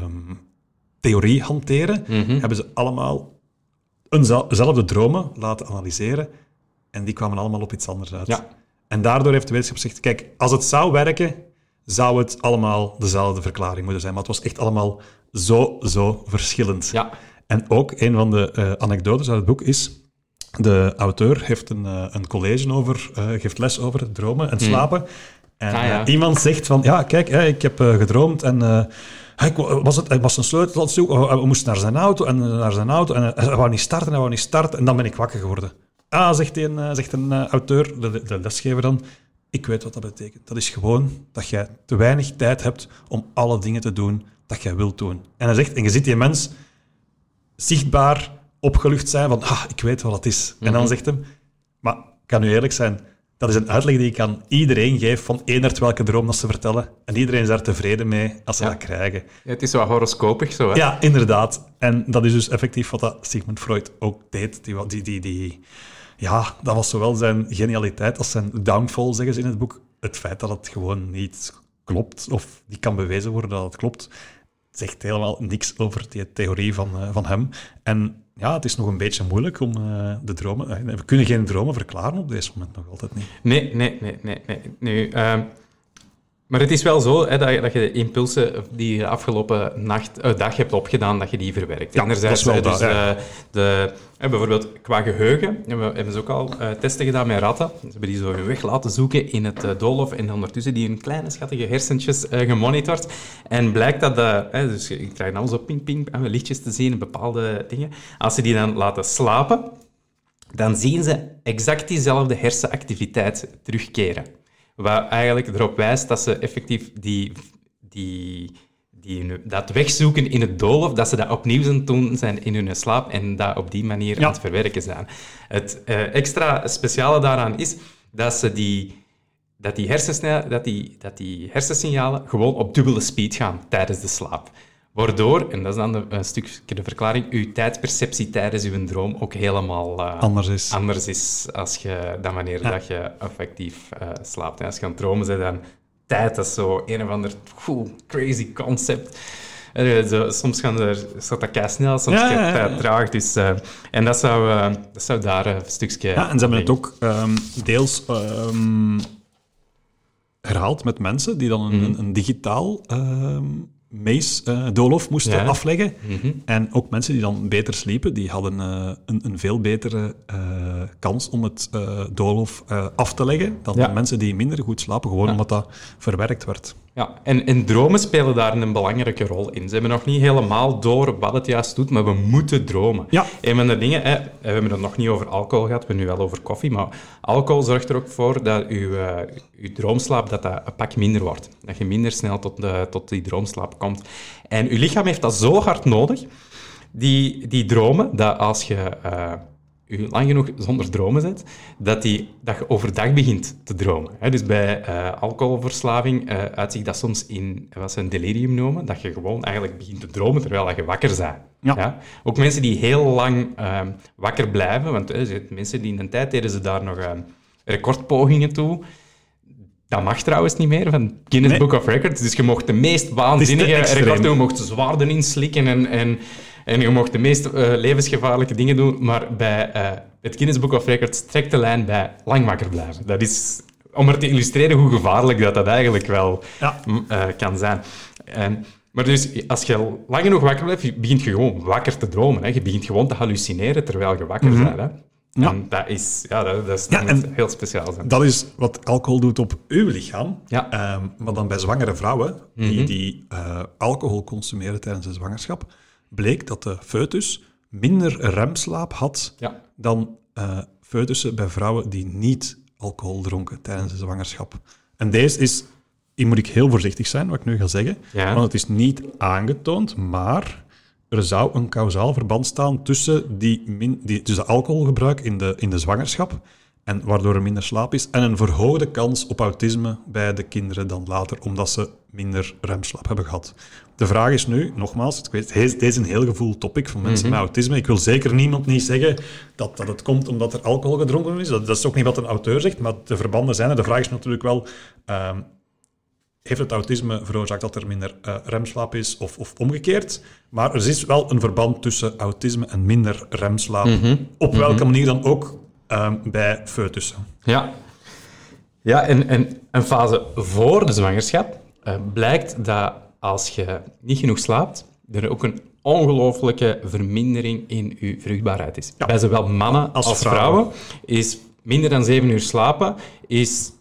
theorie hanteren, hebben ze allemaal eenzelfde dromen laten analyseren en die kwamen allemaal op iets anders uit. Ja. En daardoor heeft de wetenschap gezegd, kijk, als het zou werken, zou het allemaal dezelfde verklaring moeten zijn. Maar het was echt allemaal zo verschillend. Ja. En ook een van de anekdotes uit het boek is, de auteur heeft een college over, geeft les over dromen en slapen. En iemand zegt van, ja, kijk, ik heb gedroomd en hij was een sleutel aan het zoeken, we moesten naar zijn auto en hij wou niet starten en dan ben ik wakker geworden. Zegt een auteur, de lesgever dan, ik weet wat dat betekent. Dat is gewoon dat jij te weinig tijd hebt om alle dingen te doen dat jij wilt doen. En hij zegt, en je ziet die mens zichtbaar opgelucht zijn van, ik weet wat het is. En dan zegt hij, maar ik kan nu eerlijk zijn, dat is een uitleg die ik aan iedereen geef van eenderd welke droom dat ze vertellen. En iedereen is daar tevreden mee als ze dat krijgen. Ja, het is wel horoscopig zo, hè? Ja, inderdaad. En dat is dus effectief wat dat Sigmund Freud ook deed. Ja, dat was zowel zijn genialiteit als zijn downfall, zeggen ze in het boek. Het feit dat het gewoon niet klopt, of niet kan bewezen worden dat het klopt, zegt helemaal niks over die theorie van hem. En ja, het is nog een beetje moeilijk om de dromen... We kunnen geen dromen verklaren op deze moment nog altijd niet. Nee. Maar het is wel zo dat je de impulsen die je afgelopen dag hebt opgedaan, dat je die verwerkt. Ja, enerzijds, dat is wel bijvoorbeeld qua geheugen, hebben ze ook al testen gedaan met ratten. Ze hebben die zo hun weg laten zoeken in het doolhof en ondertussen die hun kleine schattige hersentjes gemonitord. En blijkt dat, dus je krijgt dan zo ping, lichtjes te zien, bepaalde dingen. Als ze die dan laten slapen, dan zien ze exact diezelfde hersenactiviteit terugkeren. Wat eigenlijk erop wijst dat ze effectief dat wegzoeken in het doolhof, dat ze dat opnieuw aan het doen zijn in hun slaap en dat op die manier aan het verwerken zijn. Het extra speciale daaraan is dat die hersensignalen gewoon op dubbele speed gaan tijdens de slaap. Waardoor, en dat is dan een stukje de verklaring, uw tijdperceptie tijdens uw droom ook helemaal anders is als je dan wanneer dat je effectief slaapt. En als je aan het dromen bent, dan tijd, dat is zo een of ander crazy concept. Soms gaat dat kei snel, soms gaat dat traag. Dus, en dat zou daar een stukje... Ja, en ze hebben het ook deels herhaald met mensen die dan een digitaal... doolhof moesten afleggen. En ook mensen die dan beter sliepen, die hadden een veel betere kans om het doolhof af te leggen dan de mensen die minder goed slapen, gewoon omdat dat verwerkt werd. Ja, en dromen spelen daar een belangrijke rol in. Ze hebben nog niet helemaal door wat het juist doet, maar we moeten dromen. Ja. Een van de dingen, we hebben het nog niet over alcohol gehad, we hebben nu wel over koffie, maar alcohol zorgt er ook voor dat uw droomslaap dat een pak minder wordt. Dat je minder snel tot die droomslaap komt. En uw lichaam heeft dat zo hard nodig, die dromen, dat als je je lang genoeg zonder dromen zet, dat je overdag begint te dromen. Dus bij alcoholverslaving uitzicht dat soms in wat ze een delirium noemen, dat je gewoon eigenlijk begint te dromen terwijl je wakker bent. Ja. Ook mensen die heel lang wakker blijven, want mensen die in een tijd deden ze daar nog recordpogingen toe. Dat mag trouwens niet meer, van Guinness Book of Records. Dus je mocht de meest waanzinnige record doen, je mocht zwaarden inslikken en je mocht de meest levensgevaarlijke dingen doen, maar bij het Guinness Book of Records trekt de lijn bij lang wakker blijven. Dat is om er te illustreren hoe gevaarlijk dat eigenlijk wel kan zijn. Maar dus, als je lang genoeg wakker blijft, begint je gewoon wakker te dromen. Hè. Je begint gewoon te hallucineren terwijl je wakker bent. Hè. Ja. En dat is heel speciaal zijn. Dat is wat alcohol doet op uw lichaam. Ja. Maar dan bij zwangere vrouwen die alcohol consumeren tijdens de zwangerschap, bleek dat de foetus minder remslaap had dan foetussen bij vrouwen die niet alcohol dronken tijdens de zwangerschap. En deze is, hier moet ik heel voorzichtig zijn, wat ik nu ga zeggen, want het is niet aangetoond, maar er zou een kausaal verband staan tussen tussen alcoholgebruik in de zwangerschap, en waardoor er minder slaap is, en een verhoogde kans op autisme bij de kinderen dan later, omdat ze minder remslaap hebben gehad. De vraag is nu, nogmaals, ik weet, deze is een heel gevoelig topic voor mensen met autisme. Ik wil zeker niet zeggen dat het komt omdat er alcohol gedronken is. Dat is ook niet wat een auteur zegt, maar de verbanden zijn er. De vraag is natuurlijk wel, heeft het autisme veroorzaakt dat er minder remslaap is of omgekeerd? Maar er is wel een verband tussen autisme en minder remslaap. Op welke manier dan ook bij foetussen. Ja, en een fase voor de zwangerschap blijkt dat als je niet genoeg slaapt, er ook een ongelooflijke vermindering in je vruchtbaarheid is. Ja. Bij zowel mannen als vrouwen is minder dan 7 uur slapen is...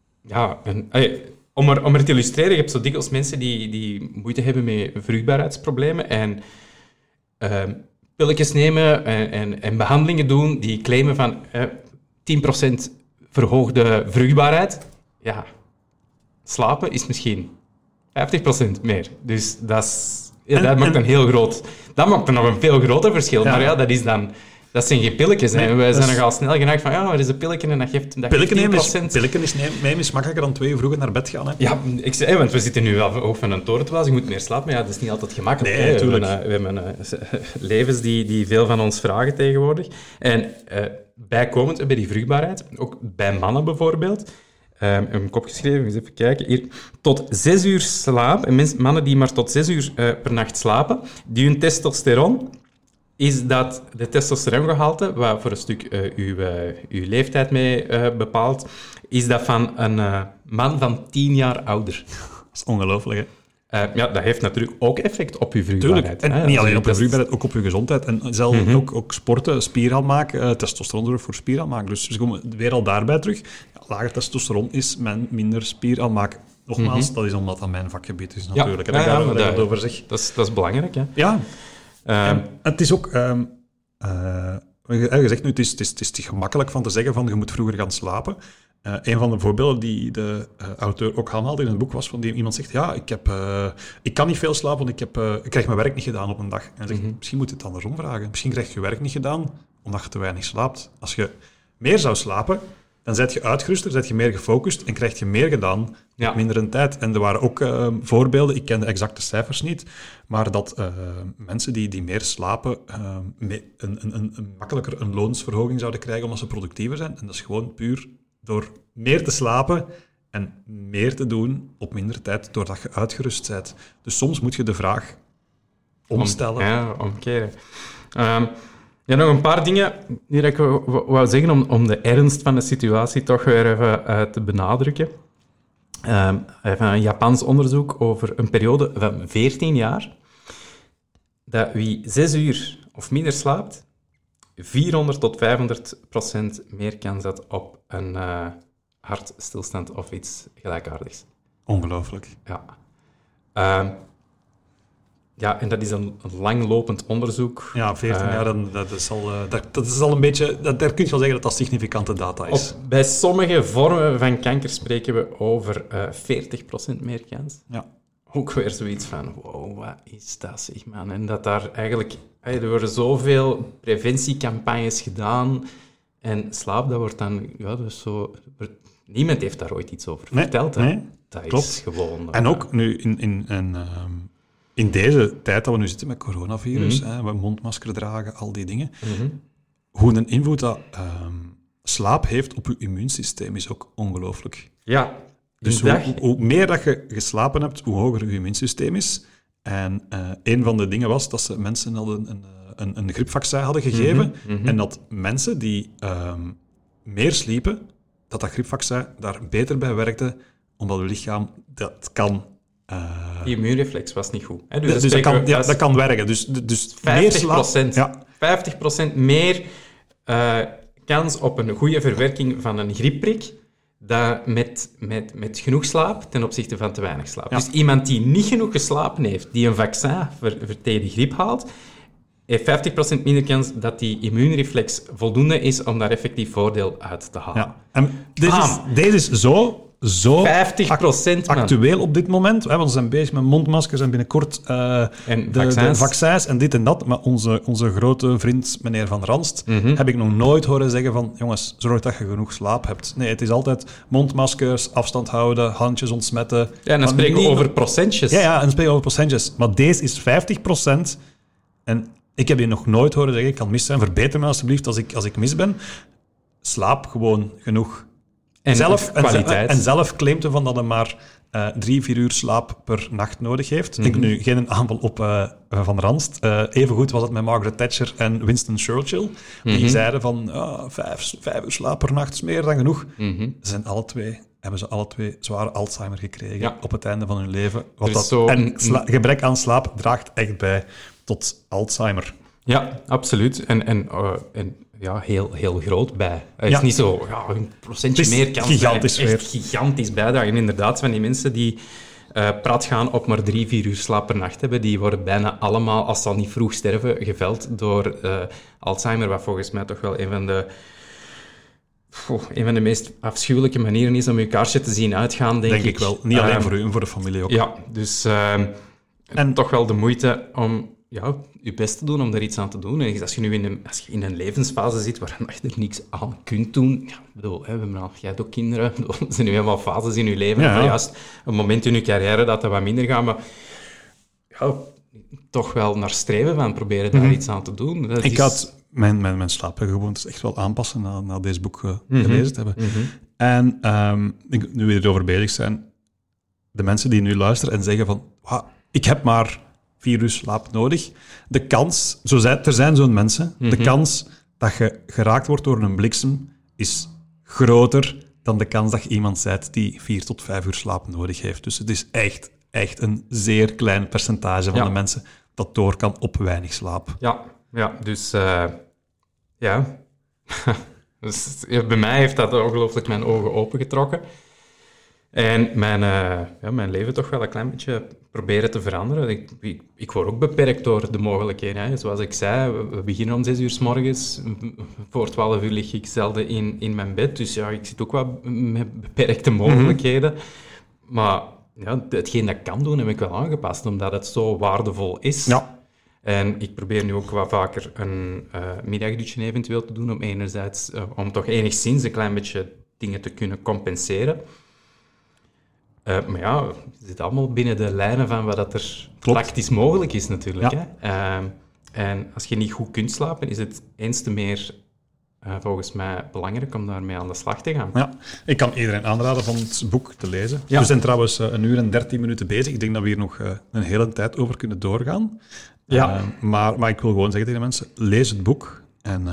Om het te illustreren, je hebt zo dikwijls mensen die moeite hebben met vruchtbaarheidsproblemen en pilletjes nemen en behandelingen doen die claimen van 10% verhoogde vruchtbaarheid. Ja, slapen is misschien 50% meer. Dus dat maakt een heel groot... Dat maakt nog een veel groter verschil. Ja. Maar dat is dan... Dat zijn geen pilletjes. Nee, wij zijn nogal snel geneigd van, er is een pilletje en dat geeft 10%. Pilletjes nemen is makkelijker dan 2 uur vroeger naar bed gaan. Hè? Ja, want we zitten nu wel hoog van een toren te blazen. Je moet meer slapen, maar dat is niet altijd gemakkelijk. Nee, natuurlijk. We hebben levens die veel van ons vragen tegenwoordig. En bijkomend bij die vruchtbaarheid, ook bij mannen bijvoorbeeld, een kop geschreven, eens even kijken. Hier, tot 6 uur slaap, en mannen die maar tot 6 uur per nacht slapen, die hun testosteron... is dat de testosterongehalte, waar voor een stuk uw leeftijd mee bepaalt, is dat van een man van 10 jaar ouder. Dat is ongelooflijk, hè? Dat heeft natuurlijk ook effect op uw vruchtbaarheid. Tuurlijk. En niet alleen op uw vruchtbaarheid, ook op uw gezondheid. En zelfs ook sporten, spieraanmaak, testosteron zorgt voor spieraanmaak. Dus we komen weer al daarbij terug. Ja, lager testosteron is minder spieraanmaak. Nogmaals, dat is omdat dat mijn vakgebied is natuurlijk. En daar wil ik het over zeg. Dat is belangrijk, hè? Ja. Het is ook... je zegt nu, het is te gemakkelijk van te zeggen van je moet vroeger gaan slapen. Een van de voorbeelden die de auteur ook aanhaalde in het boek was van die iemand zegt, ik kan niet veel slapen, want ik krijg mijn werk niet gedaan op een dag. En hij zegt, misschien moet je het andersom vragen. Misschien krijg je je werk niet gedaan omdat je te weinig slaapt. Als je meer zou slapen, dan ben je uitgeruster, ben je meer gefocust en krijg je meer gedaan op mindere tijd. En er waren ook voorbeelden, ik ken de exacte cijfers niet, maar dat mensen die meer slapen een makkelijker een loonsverhoging zouden krijgen omdat ze productiever zijn. En dat is gewoon puur door meer te slapen en meer te doen op minder tijd, doordat je uitgerust bent. Dus soms moet je de vraag omstellen. Omkeren. Nog een paar dingen die ik wou zeggen om de ernst van de situatie toch weer even te benadrukken. Even een Japans onderzoek over een periode van 14 jaar. Dat wie 6 uur of minder slaapt, 400 tot 500% meer kans had op een hartstilstand of iets gelijkaardigs. Ongelooflijk. Ja. En dat is een langlopend onderzoek. Ja, 14 jaar, dat is al een beetje... Daar kun je wel zeggen dat dat significante data is. Bij sommige vormen van kanker spreken we over 40% meer kans. Ja. Ook weer zoiets van, wow, wat is dat, zeg man. En dat daar eigenlijk Er worden zoveel preventiecampagnes gedaan en slaap, dat wordt dan... Ja, dus zo, niemand heeft daar ooit iets over verteld. Nee, dat klopt. is gewoon... En ook nu in deze tijd dat we nu zitten met coronavirus, we mondmasker dragen, al die dingen, hoe een invloed dat slaap heeft op je immuunsysteem is ook ongelooflijk. Ja. Dus hoe meer dat je geslapen hebt, hoe hoger je immuunsysteem is. En een van de dingen was dat ze mensen hadden een griepvaccin hadden gegeven. En dat mensen die meer sliepen, dat griepvaccin daar beter bij werkte, omdat je lichaam dat kan... Die immuunreflex was niet goed. Hè? Dus dat kan werken. Dus 50%, meer slaap, 50% meer kans op een goede verwerking van een griepprik met genoeg slaap ten opzichte van te weinig slaap. Ja. Dus iemand die niet genoeg geslapen heeft, die een vaccin tegen de griep haalt, heeft 50% minder kans dat die immuunreflex voldoende is om daar effectief voordeel uit te halen. Ja. En deze is zo 50% actueel op dit moment. Want we zijn bezig met mondmaskers en binnenkort de vaccins en dit en dat. Maar onze grote vriend, meneer Van Ranst, heb ik nog nooit horen zeggen van jongens, zorg dat je genoeg slaap hebt. Nee, het is altijd mondmaskers, afstand houden, handjes ontsmetten. Ja, en dan spreken we over procentjes. Ja, en dan spreken we over procentjes. Maar deze is 50%. En ik heb je nog nooit horen zeggen, ik kan mis zijn, verbeter me alsjeblieft als ik mis ben. Slaap gewoon genoeg. En zelf claimt hij van dat hij maar 3-4 uur slaap per nacht nodig heeft. Ik nu geen aanval op Van Ranst. Evengoed was het met Margaret Thatcher en Winston Churchill. Die zeiden van 5 uur slaap per nacht is meer dan genoeg. Hebben ze alle twee zware Alzheimer gekregen op het einde van hun leven. Gebrek aan slaap draagt echt bij tot Alzheimer. Ja, absoluut. En heel, heel groot bij. Het is niet zo een procentje meer kans gigantisch bij. Echt gigantisch bijdragen. Inderdaad, van die mensen die prat gaan op maar 3-4 uur slaap per nacht hebben, die worden bijna allemaal, als ze al niet vroeg sterven, geveld door Alzheimer, wat volgens mij toch wel een van de meest afschuwelijke manieren is om je kaarsje te zien uitgaan, denk ik wel. Niet alleen voor u, maar voor de familie ook. Ja, dus en toch wel de moeite om je best te doen om daar iets aan te doen. En als je nu in een levensfase zit waar je er niks aan kunt doen... Ja, bedoel, jij hebt ook kinderen. Er zijn nu helemaal fases in je leven. Ja. Juist een moment in je carrière dat wat minder gaat. Maar toch wel naar streven van proberen daar iets aan te doen. Ik had mijn slaapgewoontes echt wel aanpassen na deze boek gelezen te hebben. En nu we erover bezig zijn, de mensen die nu luisteren en zeggen van... ik heb maar 4 uur slaap nodig. De kans, er zijn zo'n mensen, de kans dat je geraakt wordt door een bliksem is groter dan de kans dat je iemand bent die 4 tot 5 uur slaap nodig heeft. Dus het is echt een zeer klein percentage van de mensen dat door kan op weinig slaap. Dus dus, bij mij heeft dat ongelooflijk mijn ogen opengetrokken. En mijn leven toch wel een klein beetje proberen te veranderen. Ik word ook beperkt door de mogelijkheden. Hè. Zoals ik zei, we beginnen om 6 uur 's morgens. Voor 12 uur lig ik zelden in mijn bed. Dus ik zit ook wel met beperkte mogelijkheden. Maar hetgeen dat ik kan doen, heb ik wel aangepast, omdat het zo waardevol is. Ja. En ik probeer nu ook wat vaker een middagdutje eventueel te doen, om enerzijds om toch enigszins een klein beetje dingen te kunnen compenseren. Maar het zit allemaal binnen de lijnen van wat er praktisch mogelijk is natuurlijk. Ja. Hè? En als je niet goed kunt slapen, is het eens te meer volgens mij belangrijk om daarmee aan de slag te gaan. Ja, ik kan iedereen aanraden van het boek te lezen. Ja. We zijn trouwens 1 uur en 13 minuten bezig. Ik denk dat we hier nog een hele tijd over kunnen doorgaan. Ja. Maar ik wil gewoon zeggen tegen de mensen, lees het boek. En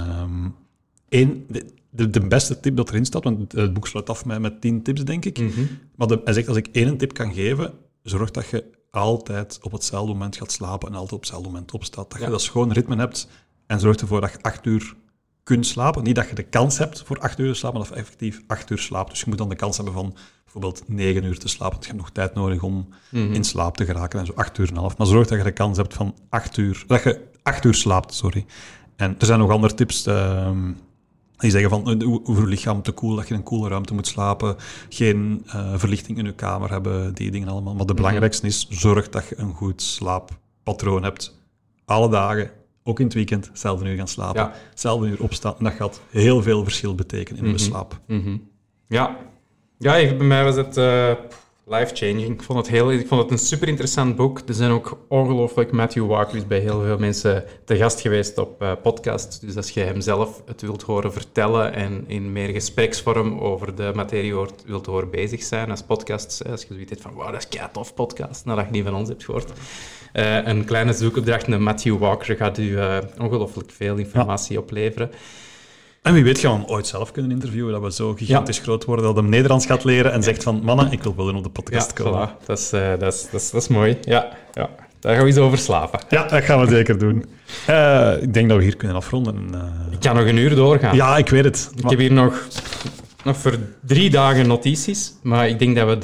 de beste tip dat erin staat, want het boek sluit af met 10 tips, denk ik. Maar hij zegt, als ik 1 tip kan geven, zorg dat je altijd op hetzelfde moment gaat slapen en altijd op hetzelfde moment opstaat. Dat je dat schoon ritme hebt en zorg ervoor dat je 8 uur kunt slapen. Niet dat je de kans hebt voor 8 uur te slapen, maar dat je effectief 8 uur slaapt. Dus je moet dan de kans hebben van bijvoorbeeld 9 uur te slapen. Want je hebt nog tijd nodig om in slaap te geraken en zo 8 uur en een half. Maar zorg dat je de kans hebt van 8 uur... Dat je 8 uur slaapt, sorry. En er zijn nog andere tips die zeggen van hoe je lichaam te koel, dat je in een koele ruimte moet slapen, geen verlichting in je kamer hebben, die dingen allemaal. Maar de belangrijkste is, zorg dat je een goed slaappatroon hebt. Alle dagen, ook in het weekend, hetzelfde uur gaan slapen, Ja. hetzelfde uur opstaan. En dat gaat heel veel verschil betekenen in de slaap. Ja, bij mij was het life-changing. Ik vond het een super interessant boek. Er zijn ook ongelooflijk... Matthew Walker is bij heel veel mensen te gast geweest op podcasts. Dus als je hem zelf het wilt horen vertellen en in meer gespreksvorm over de materie wilt horen bezig zijn als podcast, als je zoiets hebt van, wauw, dat is kei tof podcast, nadat je niet van ons hebt gehoord. Een kleine zoekopdracht naar Matthew Walker gaat u ongelooflijk veel informatie opleveren. En wie weet gaan we hem ooit zelf kunnen interviewen, dat we zo gigantisch groot worden, dat hij Nederlands gaat leren en zegt van, mannen, ik wil wel op de podcast komen. Voilà. Dat is mooi. Ja. Daar gaan we eens over slapen. Ja, dat gaan we zeker doen. Ik denk dat we hier kunnen afronden. Ik kan nog een uur doorgaan. Ja, ik weet het. Ik heb hier nog voor 3 dagen notities, maar ik denk dat we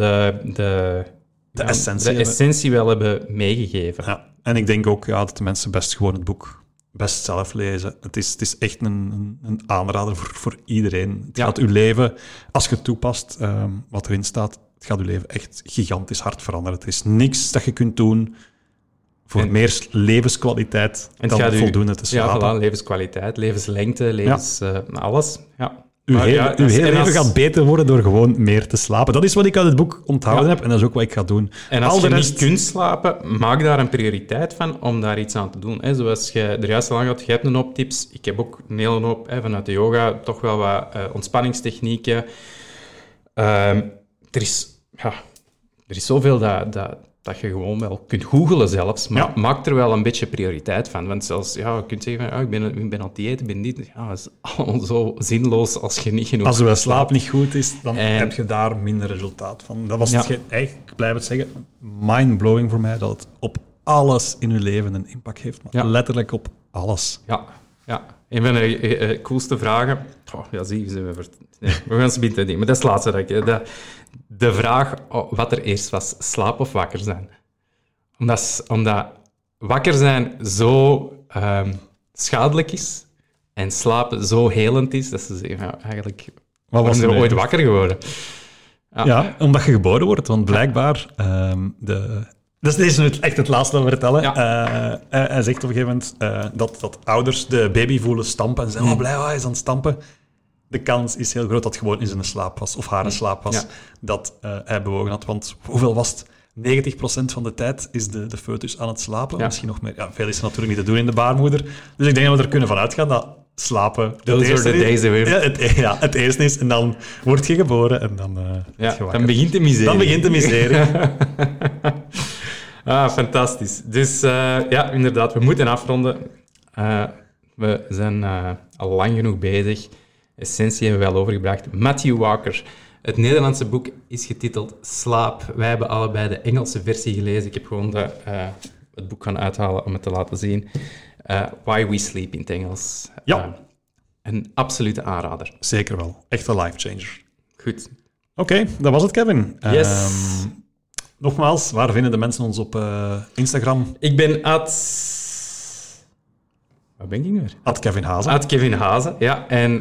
de essentie wel hebben meegegeven. Ja. En ik denk ook dat de mensen best gewoon het boek best zelf lezen. Het is echt een aanrader voor iedereen. Het gaat uw leven, als je het toepast, wat erin staat, het gaat uw leven echt gigantisch hard veranderen. Er is niks dat je kunt doen voor meer levenskwaliteit dan voldoende te slapen. Ja, levenskwaliteit, levenslengte, alles. Ja. Uw hele leven gaat beter worden door gewoon meer te slapen. Dat is wat ik uit het boek onthouden heb en dat is ook wat ik ga doen. En als je niet kunt slapen, maak daar een prioriteit van om daar iets aan te doen. Zoals je er juist al aan had, je hebt een hoop tips. Ik heb ook een hele hoop vanuit de yoga, toch wel wat ontspanningstechnieken. Er is zoveel dat je gewoon wel kunt googlen zelfs, maar maak er wel een beetje prioriteit van. Want zelfs, je kunt zeggen van, ik ben aan het eten, ik ben niet... Ja, dat is allemaal zo zinloos als je niet genoeg... Als je slaap niet goed is, dan heb je daar minder resultaat van. Dat was eigenlijk, ik blijf het zeggen, mind-blowing voor mij, dat het op alles in je leven een impact heeft. Maar letterlijk op alles. Ja. Een van de coolste vragen... we gaan ze binnen doen, maar dat is het laatste. De vraag wat er eerst was, slaap of wakker zijn. Omdat wakker zijn zo schadelijk is en slapen zo helend is, dat ze zeggen, eigenlijk... Waarom zijn we ooit wakker geworden? Ja, omdat je geboren wordt, want blijkbaar... Dus deze is nu echt het laatste dat we vertellen. Ja. Hij zegt op een gegeven moment dat ouders de baby voelen stampen en zeggen, blij, hij is aan het stampen. De kans is heel groot dat het gewoon in zijn slaap was, of haar slaap was, dat hij bewogen had. Want hoeveel was het? 90% van de tijd is de foetus aan het slapen. Misschien nog meer. Ja, veel is er natuurlijk niet te doen in de baarmoeder. Dus ik denk dat we er kunnen van uitgaan dat slapen het eerste is. En dan word je geboren en dan dan begint de miserie. Dan begint de miserie. Fantastisch. Dus inderdaad, we moeten afronden. We zijn al lang genoeg bezig. Essentie hebben we wel overgebracht. Matthew Walker. Het Nederlandse boek is getiteld Slaap. Wij hebben allebei de Engelse versie gelezen. Ik heb gewoon het boek gaan uithalen om het te laten zien. Why We Sleep in het Engels. Ja. Een absolute aanrader. Zeker wel. Echt een life-changer. Goed. Oké, dat was het, Kevin. Yes. Nogmaals, waar vinden de mensen ons op Instagram? Ik ben Waar ben ik nu weer? Kevin Hazen. Kevin Hazen, ja. En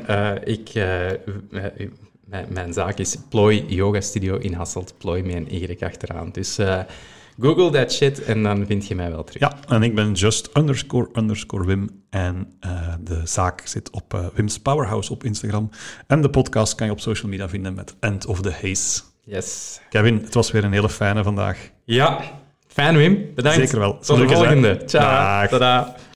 mijn zaak is Plooi Yoga Studio in Hasselt. Plooi met een Y achteraan. Dus google that shit en dan vind je mij wel terug. Ja, en ik ben just__Wim. En de zaak zit op Wim's Powerhouse op Instagram. En de podcast kan je op social media vinden met End of the Haze. Yes. Kevin, het was weer een hele fijne vandaag. Ja, fijn Wim. Bedankt. Zeker wel. Tot de volgende. Ciao. Tada.